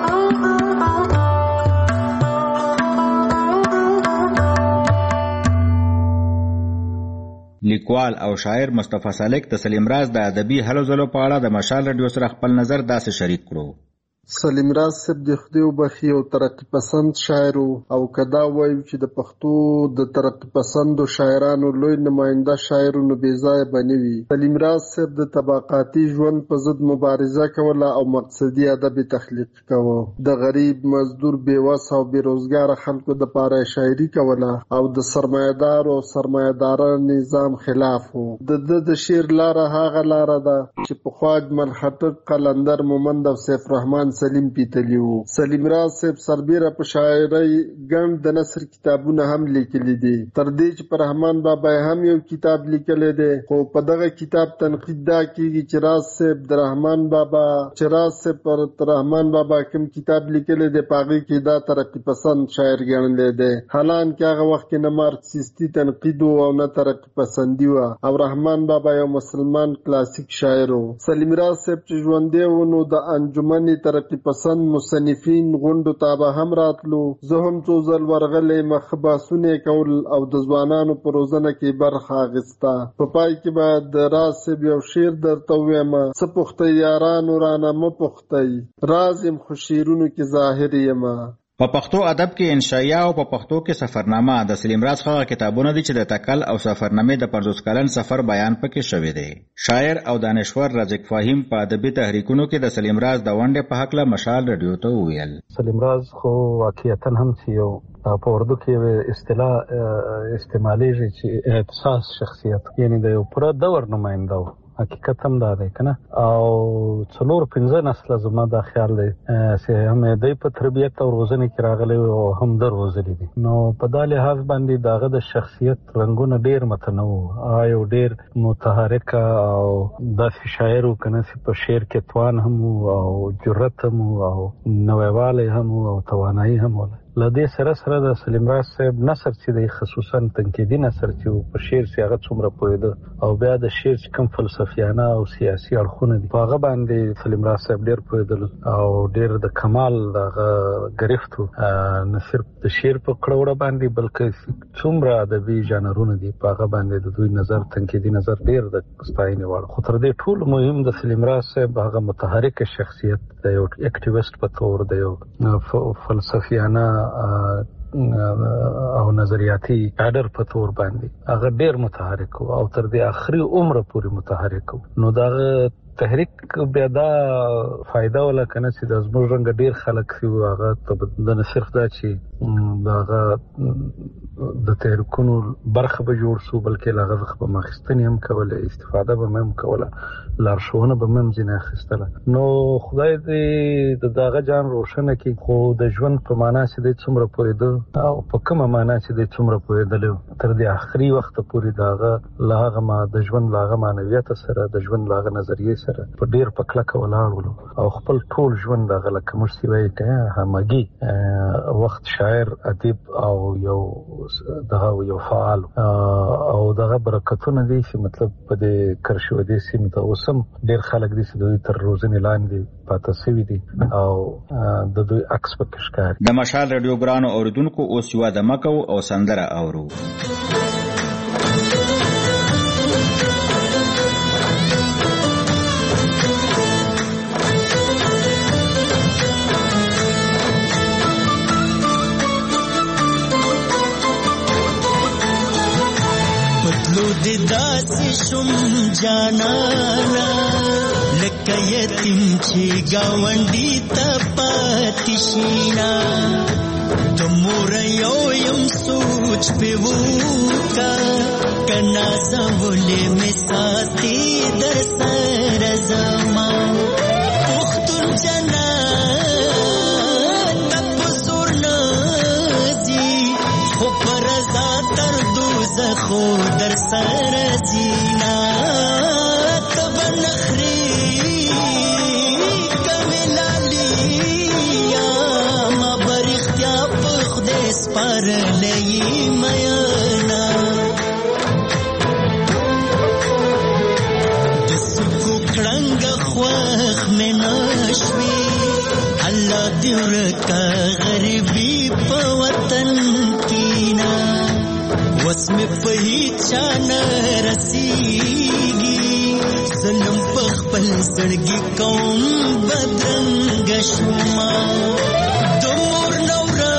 لیکوال او شاعر مصطفی سالک د سلیم راز د ادبي هلو ځلو په اړه د مشال رادیو سره خپل نظر داسې شریک کړو. سلیم راز صاحب د خدای وبخي او ترقی پسند شاعر او کدا وایو چې د پښتو د ترقی پسند شاعرانو لوی نماینده شاعرونو بې ځای بنوي. سلیم راز صاحب د طبقاتي ژوند په ضد مبارزه کوله او مقصدي ادب تخلیق کوه. د غریب، مزدور، بیوس او بیروزګار خلکو د پاره شاعري کوله او د سرمایدار او سرمایدار نظام خلاف وو. د د شعر لاره هغه لاره ده چې په خواج ملحق قلندر مومند او سیف رحمان سلیم پیتلی وو. سلیم راز صاحب سربیره په شاعرۍ ګڼ د نثر کتابونه هم لیکلي دي. تر دې چې پر رحمان بابا هم یو کتاب لیکلی دی، خو په دغه کتاب تنقید دا کیږي چې راز صاحب د رحمان بابا چې راز صاحب پر رحمان بابا کوم کتاب لیکلی دی په هغې کې دا ترقي پسند شاعر ګڼلی دی، حالانکې هغه وخت کې نه مارکسیستي تنقید و او نه ترقي پسندي وه او رحمان بابا یو مسلمان کلاسیک شاعر و. سلیم راز صاحب چې ژوندی و نو د انجمن ترقي پسند مصنفین غونډو ته به هم راتلو. زه هم څو ځل ورغلی مخ بحثونه کول او د ځوانانو په روزنه کې برخه اخیسته. په پای کې به د راز صاحب یو شعر درته ووایم: څه پوښتئ یارانو رانه مه پوښتئ، راز یم خو شعرونو کې ظاهر یم. په پښتو ادب کې انشائیه او په پښتو کې سفرنامه د سلیم راز هغه کتابونه دي چې د تکل او سفرنامې د پنځوس کلن سفر بیان پکې شوی دی. شاعر او دانشور رزق فهیم په ادبي تحریکونو کې د سلیم راز د ونډې په هکله مشال رادیو ته وویل. سلیم راز خو واقعیتا هم چې یو په اردو کې اصطلاح استعمالیږي چې احساس شخصیت، یعنی د یو پوره دور نماینده و. حقیقت هم دا دی کنه، او څلور پنځه نسله زما دا خیال دی چې هم دی په تربیت او روزنه کې راغلی او هم د روزلي دي. نو په دا لحاظ باندې داغه د شخصیت رنګونه ډیر متنوع او ډیر متحرک او داسې شاعر و کنه چې په شعر کې توان هم او جرأت هم او نویوالی هم او توانایي هم وله. لدې سره سره د سلیم راز صاحب نثر چې دی خصوصا تنقیدي نثر چې په شعر چې هغه څومره پوهېده او بیا د شعر چې کوم فلسفیانه او سیاسي اړخونه دي په هغه باندې سلیم راز صاحب ډېر پوهېدل او ډېر د کمال دغه ګرفت و، نه صرف د شعر په کړه وړه باندې بلکې څومره ادبي ژانرونه دي په هغه باندې د دوی نظر تنقیدي نظر ډېر د ستاینې وړ. خو تر دې ټولو مهم د سلیم راز صاحب هغه متحرک شخصیت د یو اکټیویسټ په تور د یو فلسفیانه او نظریاتي کادر په تور باندې هغه ډیر متحرک او تر دې اخري عمر پورې متحرک. نو دا تحریک بیا دا فائدہ ولا کنه چې د زموږ رنګ ډیر خلک سی هغه د نصرف دا چې داغه د تحریکونو برخه به جوړ سو، بلکې لاغه په ماخستنی هم کوله، استفاده به هم کوله، لارښوونه به هم ځینې اخیستله. نو خدای دې د داغه جان روشنه کړي. خو د ژوند په معنا چې د څومره پوهېده او په کومه معنا چې د څومره پوهېدل تر دې اخري وخت پورې داغه لاغه ما د ژوند لاغه معنویت سره د ژوند لاغه نظریه سره په ډیر په کلکه ولاړ او خپل ټول ژوند دغه لکه موږ سی وایي ته همغږي وخت شاعر، ادیب او یو دغه یو فعال او دغه برکتونه دي چې مطلب په دې کرشو دې سیمه ته اوسم ډیر خلک دي چې دوی تر روزنې لاندې پاتې شوي دي او د دوی عکس پکې ښکاري. د مشال رادیو ګرانو اوریدونکو اوس یوه دمه کوو او سندره اورو. خود داسې شم جانانا لکه یتیم چې ګاونډي ته پاتې شینا د مور یو یم سوچ پې وکا کنا زولې مې ساتي در سره زما پښتون جنت په زور نه ځي خو پر رضا تر دوزخو در سره ځینا تب نخري کوي لالیا ما بر اختیار په خدای سپارلې میانا د سکو کړنګ خوخ مې نشوي الله دې ورکا غریبي په وطن کینا وسم په هیڅ نه رسیږي ظلم په خپل زړګي کوم بدرنګ شوما د مور نورا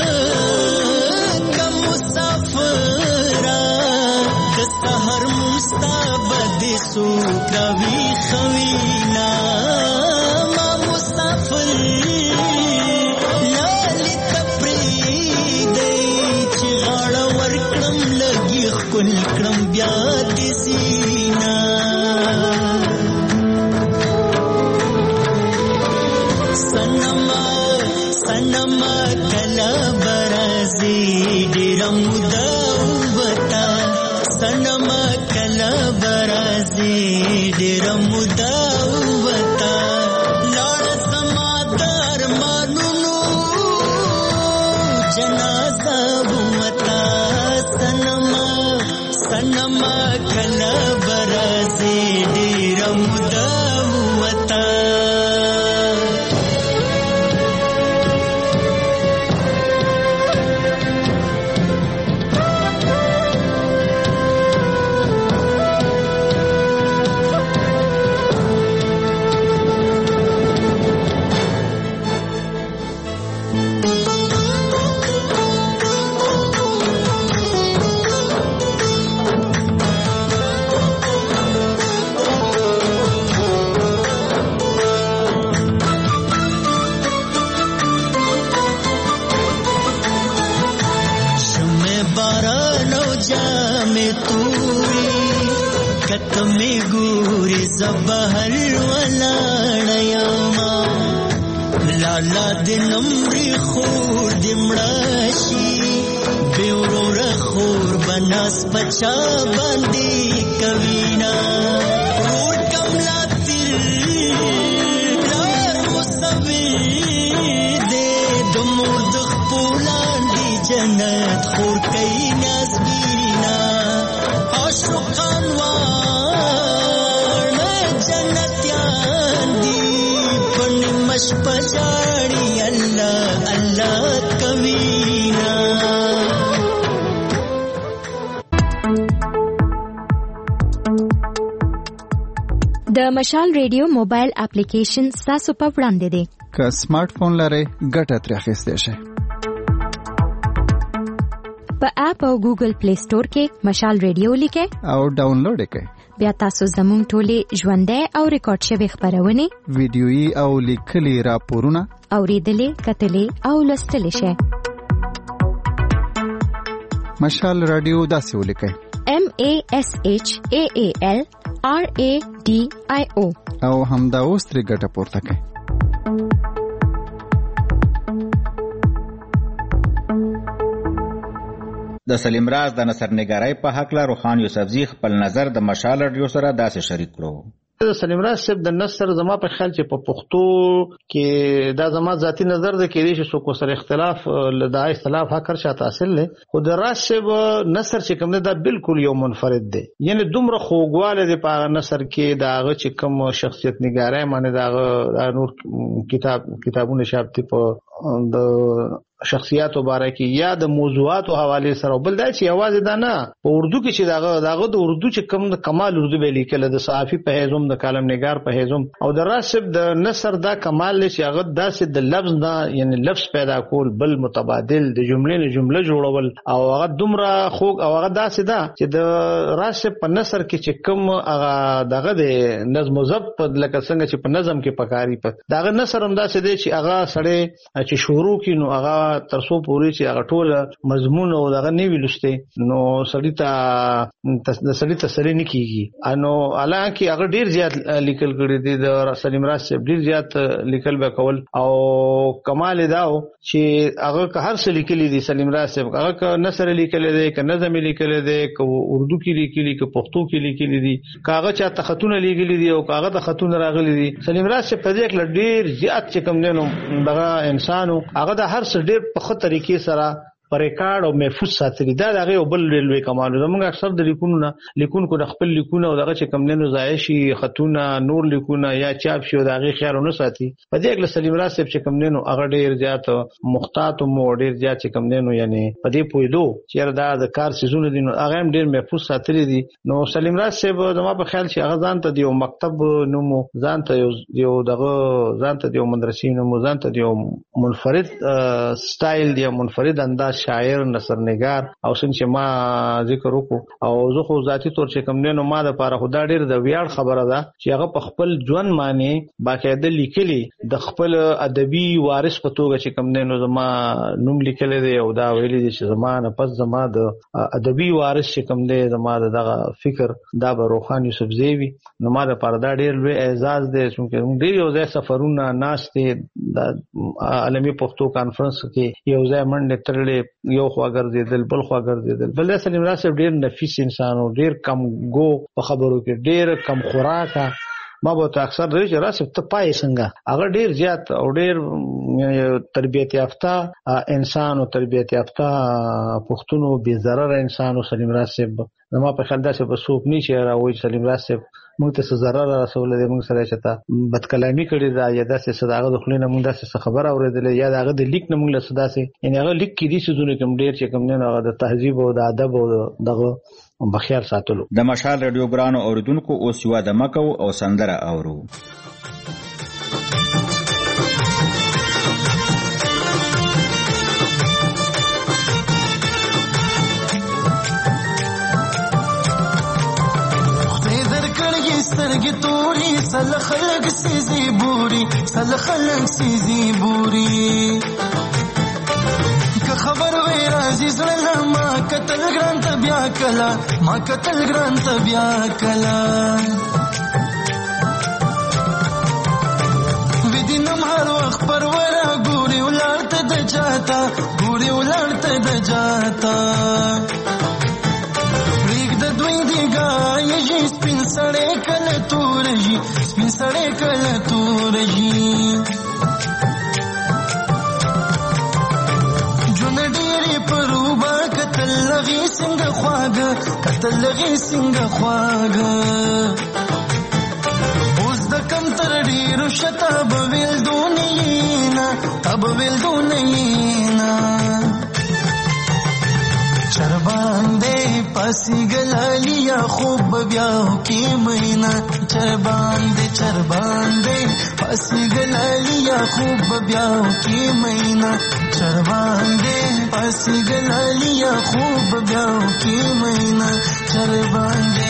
کوم مسافر د سحر مستبد سوکوي خوینا ما مسافر لالی تپری دی چې غاړه ورکړم لګي خپل کړم بیا د سینا سنما سنما کلا برازي ډېر مودا وتا سنما کلا برازي ډېر مودا وتا لاړ سمادار مانونو جنازه وتا سنما سنما کلا برازي ډېر مودا وتا کتمی ګوري زبهر ولاړیما لالا د نمرې خور د مړاشي بیورور خور بناس پچا باندې کوینا روړ کملا تیر لار مصوي دې د مور د خپلان دی جنت خور کوي نازبینا عاشقان مش پجاړي الله الله کوینا د مشال ریډیو موبایل اپلیکیشن تاسو په وړاندې دی که سمارټ فون لرئ ګټه ترې اخیستی شئ په اپ او ګوګل پلی سٹور کې مشال ریډیو لیکئ او ډاونلوډ یې کړئ بیا تاسو زموږ ټولې ژوندۍ او ریکارډ شوي خبرونه ویډیويي او لیکلي راپورونه اوریدلې کتلې او لوستلې شئ مشال رادیو داسې ولیکئ M A S H A A L R A D I O او همدا اوس ترې ګټه پورته کړئ د سلیم راز د نصرنګارۍ په حق له روخان یوسفزي خپل نظر د مشال رادیو سره داسې شریک کړو د سلیم راز صاحب د نصر زما په خیال چې په پښتو کې دا زما ذاتی نظر ده کې دي چې څوک سره اختلاف لدا اختلاف هکر شاته حاصل له خو د راز صاحب نصر چې کوم دا بالکل یو منفرد دی یعنی دومره خوګواله دی په نصر کې داغه چې کوم شخصیت نګارای معنی داغه نور کتاب کتابونه شابتي په د شخصیت مبارکي یا د موضوعات او حواله سره بل دا چې आवाज دا نه په اردو کې چې داغه داغه د اردو چې کم د کمال اردو به لیکل د صحافي په هیزم د کالم نگار په هیزم او د راسب د نثر دا کمال چې هغه داسې د لفظ نه یعنی لفظ پیدا کول بل متبادل د جملې نه جمله جوړول او هغه دومره خوږ او هغه داسې دا چې د راسب په نثر کې چې کم هغه دغه د نظم او ضبط لکه څنګه چې په نظم کې پکاري په داغه نثر هم داسې دی چې هغه سړی چې شروع کینو هغه ترسو پوری چې هغه ټول مضمون او دغه نیوی لسته نو سړی ته د سړی تسلی نه کیږي انو حالانکه هغه ډیر زیات لیکل کړی دی د سلیم راز صاحب ډیر زیات لیکل به کول او کمال داو چې هغه که هر څه لیکلی دی سلیم راز صاحب هغه که نثر لیکل دی که نظم لیکل دی که اردو کې لیکلی که پښتو کې لیکلی دی کاغه چا تخطونه لیکلی دی او کاغه تخطونه راغلی دی سلیم راز صاحب په دې کې ډیر زیات چې کوم نه دغه انسانو هغه د هر څه ډیر په طریقې سره پر ریکارډ او محفوظ ساتلی دا دغه بل ریلوي کمال زموږ اکثر د لیکونو نه لیکونکو د خپل لیکونه او دغه چې کم نه ضایع شي خطونه نور لیکونه یا چاپ شي دغه خیال نه ساتي په دې کې سلیم راز صاحب چې کم نه هغه ډیر زیات محتاط او ډیر زیات چې کم نه یعنی په دې پویدو چې دا د کار سيزونه دي هغه هم ډیر محفوظ ساتلی دي نو سلیم راز صاحب زما په خیال چې هغه ځان ته دی مکتب نو مو ځان ته یو دغه ځان ته دی مدرسې نو مو ځان ته دی منفرد سټایل دی منفرد انداز شاعر نثر نگار او څنګه ما ذکر وکړو او زه خو ذاتی تور چې کوم نه نو ما د پاره خدا ډیر د ویاړ خبره ده چې هغه په خپل ژوند معنی باقاعده لیکلي د خپل ادبي وارث په توګه چې کوم نه نو زما نوم لیکل دي او دا ویلي دي چې زما نه پس زما د ادبي وارث چې کوم دی زما دغه فکر دا به روخان یوسف زیوی نو ما د پاره دا ډیر لوی اعزاز دی چې موږ ډیر یو ځای سفرونه ناشته د عالمي پښتو کانفرنس کې یو ځای منډه ترلې یو خوا ګرځیدل بل خوا ګرځیدل بل سلیم راز صاحب ډیر نفیس انسان او ډیر کم گو په خبرو کې ډیر کم خوراکه ما به اکثر دوی چې راز ته پای څنګه هغه ډیر زیات او ډیر تربیت یافته انسان او تربیت یافته پښتون بي ضرر انسان او سلیم راز صاحب زما په خیال دا چې په سوق نه شي راوي سلیم راز صاحب موږ ته ضرر رسول دي موږ سره چته بد کلامي کړی دا یا داسې صداغه د خلینو موږ داسې خبر اوریدل یا دغه د لیک نه موږ له صدا سي ان هغه لیک کې دي چې زونه کوم ډیر چې کوم نه هغه د تهذیب او د ادب او دغه بخیر ساتلو د مشال رادیو ګرانو اوریدونکو اوس یو د مکو او سندره اورو سترګې توري سل خلق سيزي بوري سل خلق سيزي بوري که خبر وې راځي زړه ما کتل ګران ته بیا کلا ما کتل ګران ته بیا کلا ودینم هر وخت پرورا ګوري ولارته د جاتا ګوري ولارته د جاتا سپین سړی کله تور شي سپین سړی کله تور شي جون ډېرې پروبا کتل لغې څنګه خواږه کتل لغې څنګه خواږه اوس د کم تر ډېرو شته به ویل دونینا تب ویل دونینا چرباندے پاسی گلالیا خوب بیاو کی مہینہ چرباندے چرباندے پاسی گلالیا خوب بیاو کی مہینہ چرباندے پاسی گلالیا خوب بیاو کی مہینہ چرباندے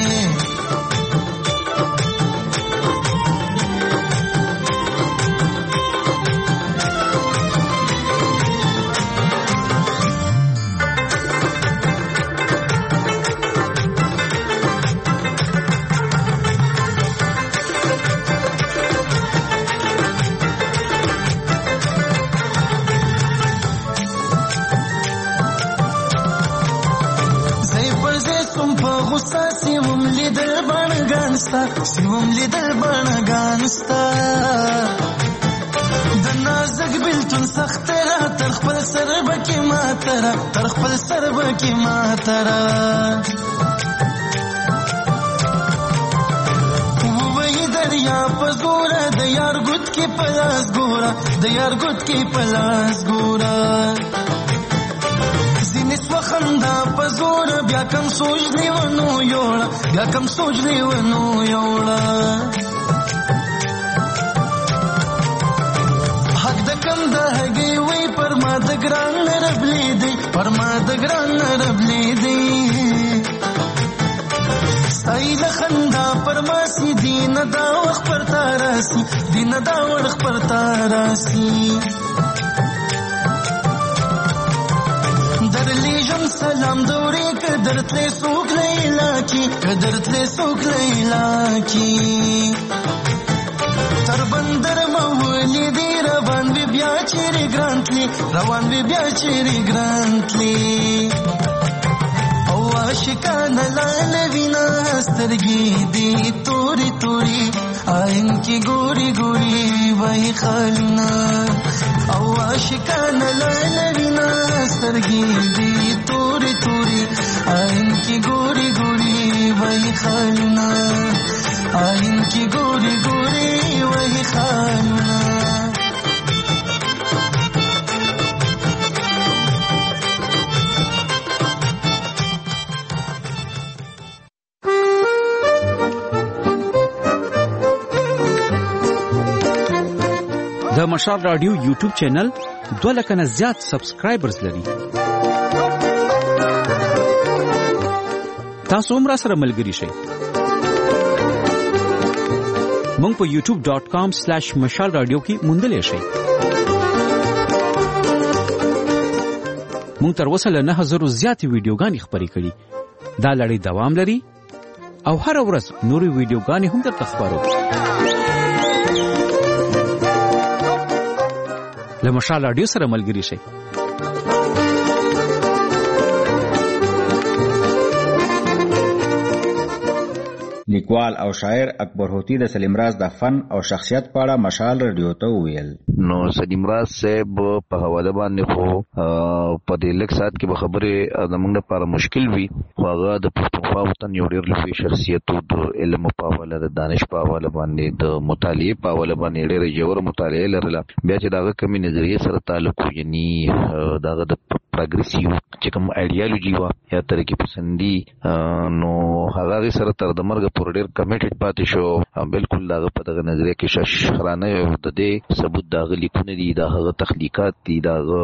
سیوم لیدل بانگانستا د نازک بلتون سخت را تر خپل سر بکی ماترا تر خپل سر بکی ماترا ووی دریا پزورا د یار گد کی کې پلاس ګورا د یار ګوت کې پلاس ګورا زینې سوخندا پزور بیا کم سوچ لیونو یوړه بیا کم سوچ لیونو یوړه حق د کم د هګي وی پر ما د ګران ربلې دی پر ما د ګران ربلې دی ستایل خندا پر ما سي دین دا وخت پر تاراسي دین دا وخت پر تاراسي درلی جم سلام دوري قدرت له سوق لیلا کی قدرت له سوق لیلا کی تر بندر مولي دی روان وی بیا چیرې ګرانتلی روان وی بیا چیرې ګرانتلی او عاشقان لال وینا سترګې دی توري توري آئین کی ګوري ګوري وای خالنا او عاشقان لال وینا سترګې دی توري توري آئین کی ګوري ګوري وای خالنا آئین کی ګوري ګوري وای خالنا د مشال رادیو یوټیوب چینل دوه لکه نه زیات سبسکرایبرز لري. تاسو هم راسره ملګري شئ. مونږ په یوټیوب ډاٹ کام سلیش مشال رادیو کې موندلی شئ. مونږ تر اوسه له نه زرو زیاتې ویډیوګانې خپرې کړي. دا لړۍ دوام لري او هره ورځ نورې ویډیوګانې هم درته خپرو. له مشال رادیو سره ملګري شئ. لیکوال او شاعر اکبر هوتی د سلیم راز د فن او شخصیت په اړه مشال رادیو ته ویل. نو سلیم راز صاحب په حواله باندې خو په دې لږ سات کې به خبرې زموږ لپاره مشکل وي، خو هغه د پښتونخوا وطن یو ډېر لوی شخصیت و. د علم په حواله، د دانش په حواله باندې، د مطالعې په حواله باندې ډېره ژوره مطالعه لرله. بیا چې د هغه کومې نظریې سره تعلق و، یعنې د هغه د پروګریسیو چې کوم آیډیالوژي وه یا ترقي پسندي، نو هغه سره تر د مرګ پورې ډېر کمیټډ پاتې شو. بالکل د هغه په دغه نظریه کې ششخرانه د دې ثبوت د هغه لیکونه دي، د هغه تخلیقات دي، د هغه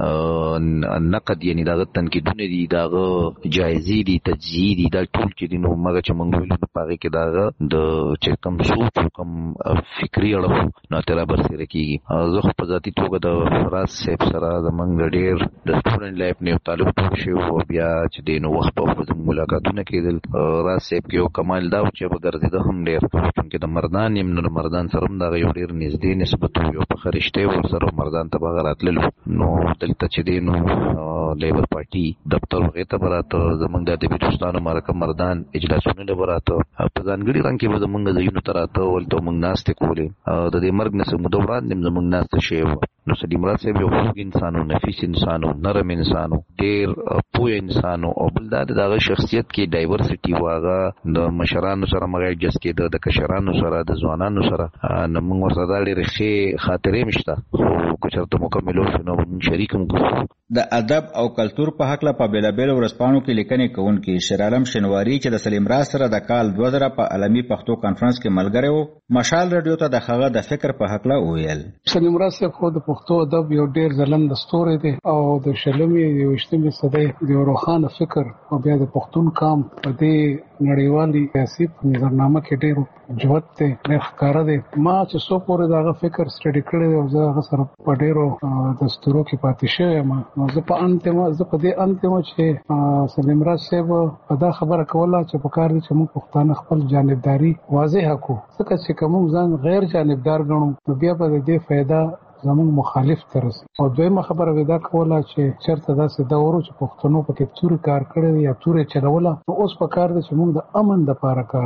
نقد یعنې د هغه تنقیدونه دي، د هغه جایزې دي، تجزیې دي، دا ټول چې دي نو مګه چې موږ ویلو په هغې کې د هغه د چې کوم سوچ او کوم فکري اړخ نو اتره برسېره کېږي. زه خو په ذاتي توګه د راز صاحب سره زموږ ډېر د سټوډنټ لایف نه یو تعلق جوړ شوی و. بیا چې دی نو وخت په وخت زموږ ملاقاتونه کېدل. راز صاحب کې یو کمال دا و چې به ګرځېده هم ډېر، چونکې د مردان یم، نو د مردان سره هم دغه یو ډېر نږدې نسبت و، یو پخه رشته و ورسره. مردان ته به هغه راتللو، نو دلته چې دی نو لیبر پارټي دفتر هغې ته به راته، زموږ د ادبي دوستانو مرکه مردان اجلاسونه له به راته، په ځانګړي رنګ کې به زموږ ځایونو ته راته، ولته موږ ناستې کولې. د دې مرګ نه څه موده وړاندې هم زموږ ناسته شوې وه. نو سلیم راز صاحب یو خوږ انسان و، نفیس انسان و، نرم انسان و، ډېر پوه انسان و. او بل دا د هغه شخصیت کې ډایورسټي و، هغه د مشرانو سره مغه ایډجسټ کېده، د کشرانو سره، د ځوانانو سره. نو موږ ورسره دا ډېرې ښې خاطرې هم شته، خو که چېرته موقع میلو شو نو موږ شریک هم کړو. د ادب او کلتور په هکله په بېلابېلو ورځپاڼو کې لیکنې کوونکي شیرعالم شینواري چې د سلیم راز سره د کال دوه زره په عالمي پښتو کانفرنس کې ملګری و، مشال رادیو ته د هغه د فکر په هکله وویل. سلیم راز صاحب خو د پښتو ادب یو ډېر ځلنده ستوری دی او د شلمې یوویشتمې صدۍ د یو روښانه فکر او بیا د پښتون قام په دې نړیوالي سیاسي نظرنامه کې ډېر جوت دی، ډېر ښکاره دی. ما چې څو پورې د هغه فکر سټډي کړی دی او زه هغه سره په ډېرو دستورو کې پاتې شوی یم. نو زه په انت یم زه په دې انت یم چې سلیم راز صاحب په دا خبره کوله چې په کار دی چې موږ پښتانه خپل جانبداري واضحه کړو، ځکه چې که موږ ځان غیر جانبدار ګڼو نو بیا به د دې فایده زموږ مخالف ته رسي. او دویمه خبره ودا کوله چې چېرته داسې دور و چې پښتنو پکې تورې کار کړی دی یا تورې چلوله، نو اوس په کار دی چې موږ د امن دپاره کار وکړو.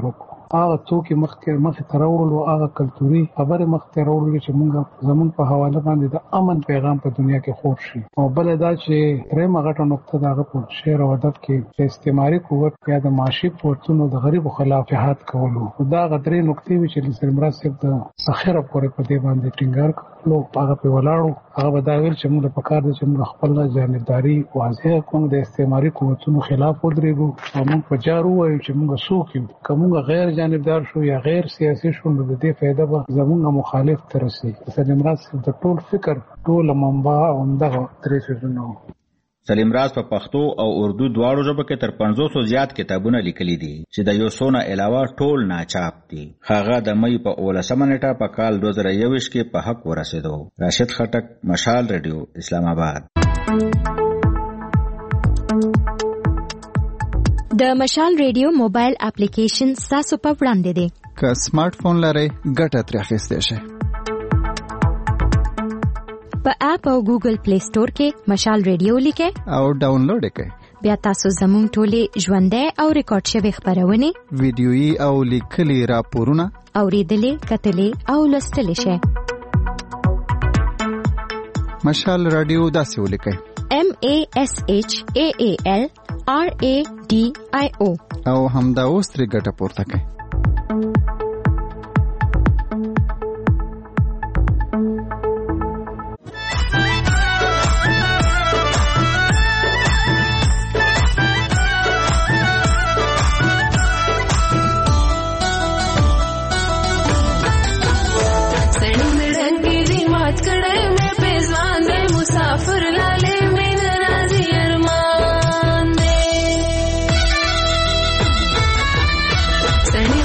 هغه څوک مخکې مخې ترورل او هغه کلتوري خبره مخکې ترورل چې موږ زمون په حواله باندې د امن پیغام په دنیا کې خور شي. او بل دا چې درېمه غټه نقطه دا په شعر او ادب کې چې استعماري قوت یا د معاشي قوتونو د غریبو خلاف جهاد کولو دا غدرې نقطې وی چې سلمراز صاحب د سخره پورې په دې باندې ټینګار کړو هغه په ولاړو هغه دا ویل چې موږ په کار د چې موږ خپل جانبداري واضح کوو د استعماري قوتونو خلاف ودرېږو او موږ په جارو وایو چې موږ څوک یو کومه غیر جانبدار شو یا غیر سیاسي شو نو د دې فائدہ به زموږ مخالف ترسي. سلمراز د ټول فکر ټول منبع اومدغه درې څه سلیم راز په پښتو او اردو دواړو ژبو کې تر پنځوس زیات کتابونه لیکلي دي چې د یو څو نه علاوه ټول ناچاپ دي. هغه د مې په اولسمه نیټه په کال دوه زره یوویشت کې په حق ورسېدو. راشد خټک، مشال رادیو، اسلام آباد. د مشال رادیو موبایل اپلیکیشن تاسو په وړاندې دی. که سمارټ فون لرئ ګټه ترې اخیستی شئ. په اپ او ګوګل پلی سٹور کې مشال ریډیو لیکئ او ډاونلوډ کړئ. بیا تاسو زموږ ټولې ژوندۍ او ریکارډ شوی خبرونه ویډیويي او لیکلي راپورونه اوریدلې کتلې او لوستلې شئ. مشال رادیو داسې ولیکئ: M A S H A A L R A D I O او همدا اوس ترې ګټه پورته کړئ. Sunny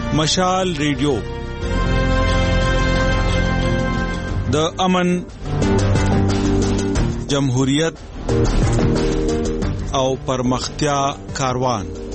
مشال ریډیو د امن، جمهوریت او پرمختیا کاروان.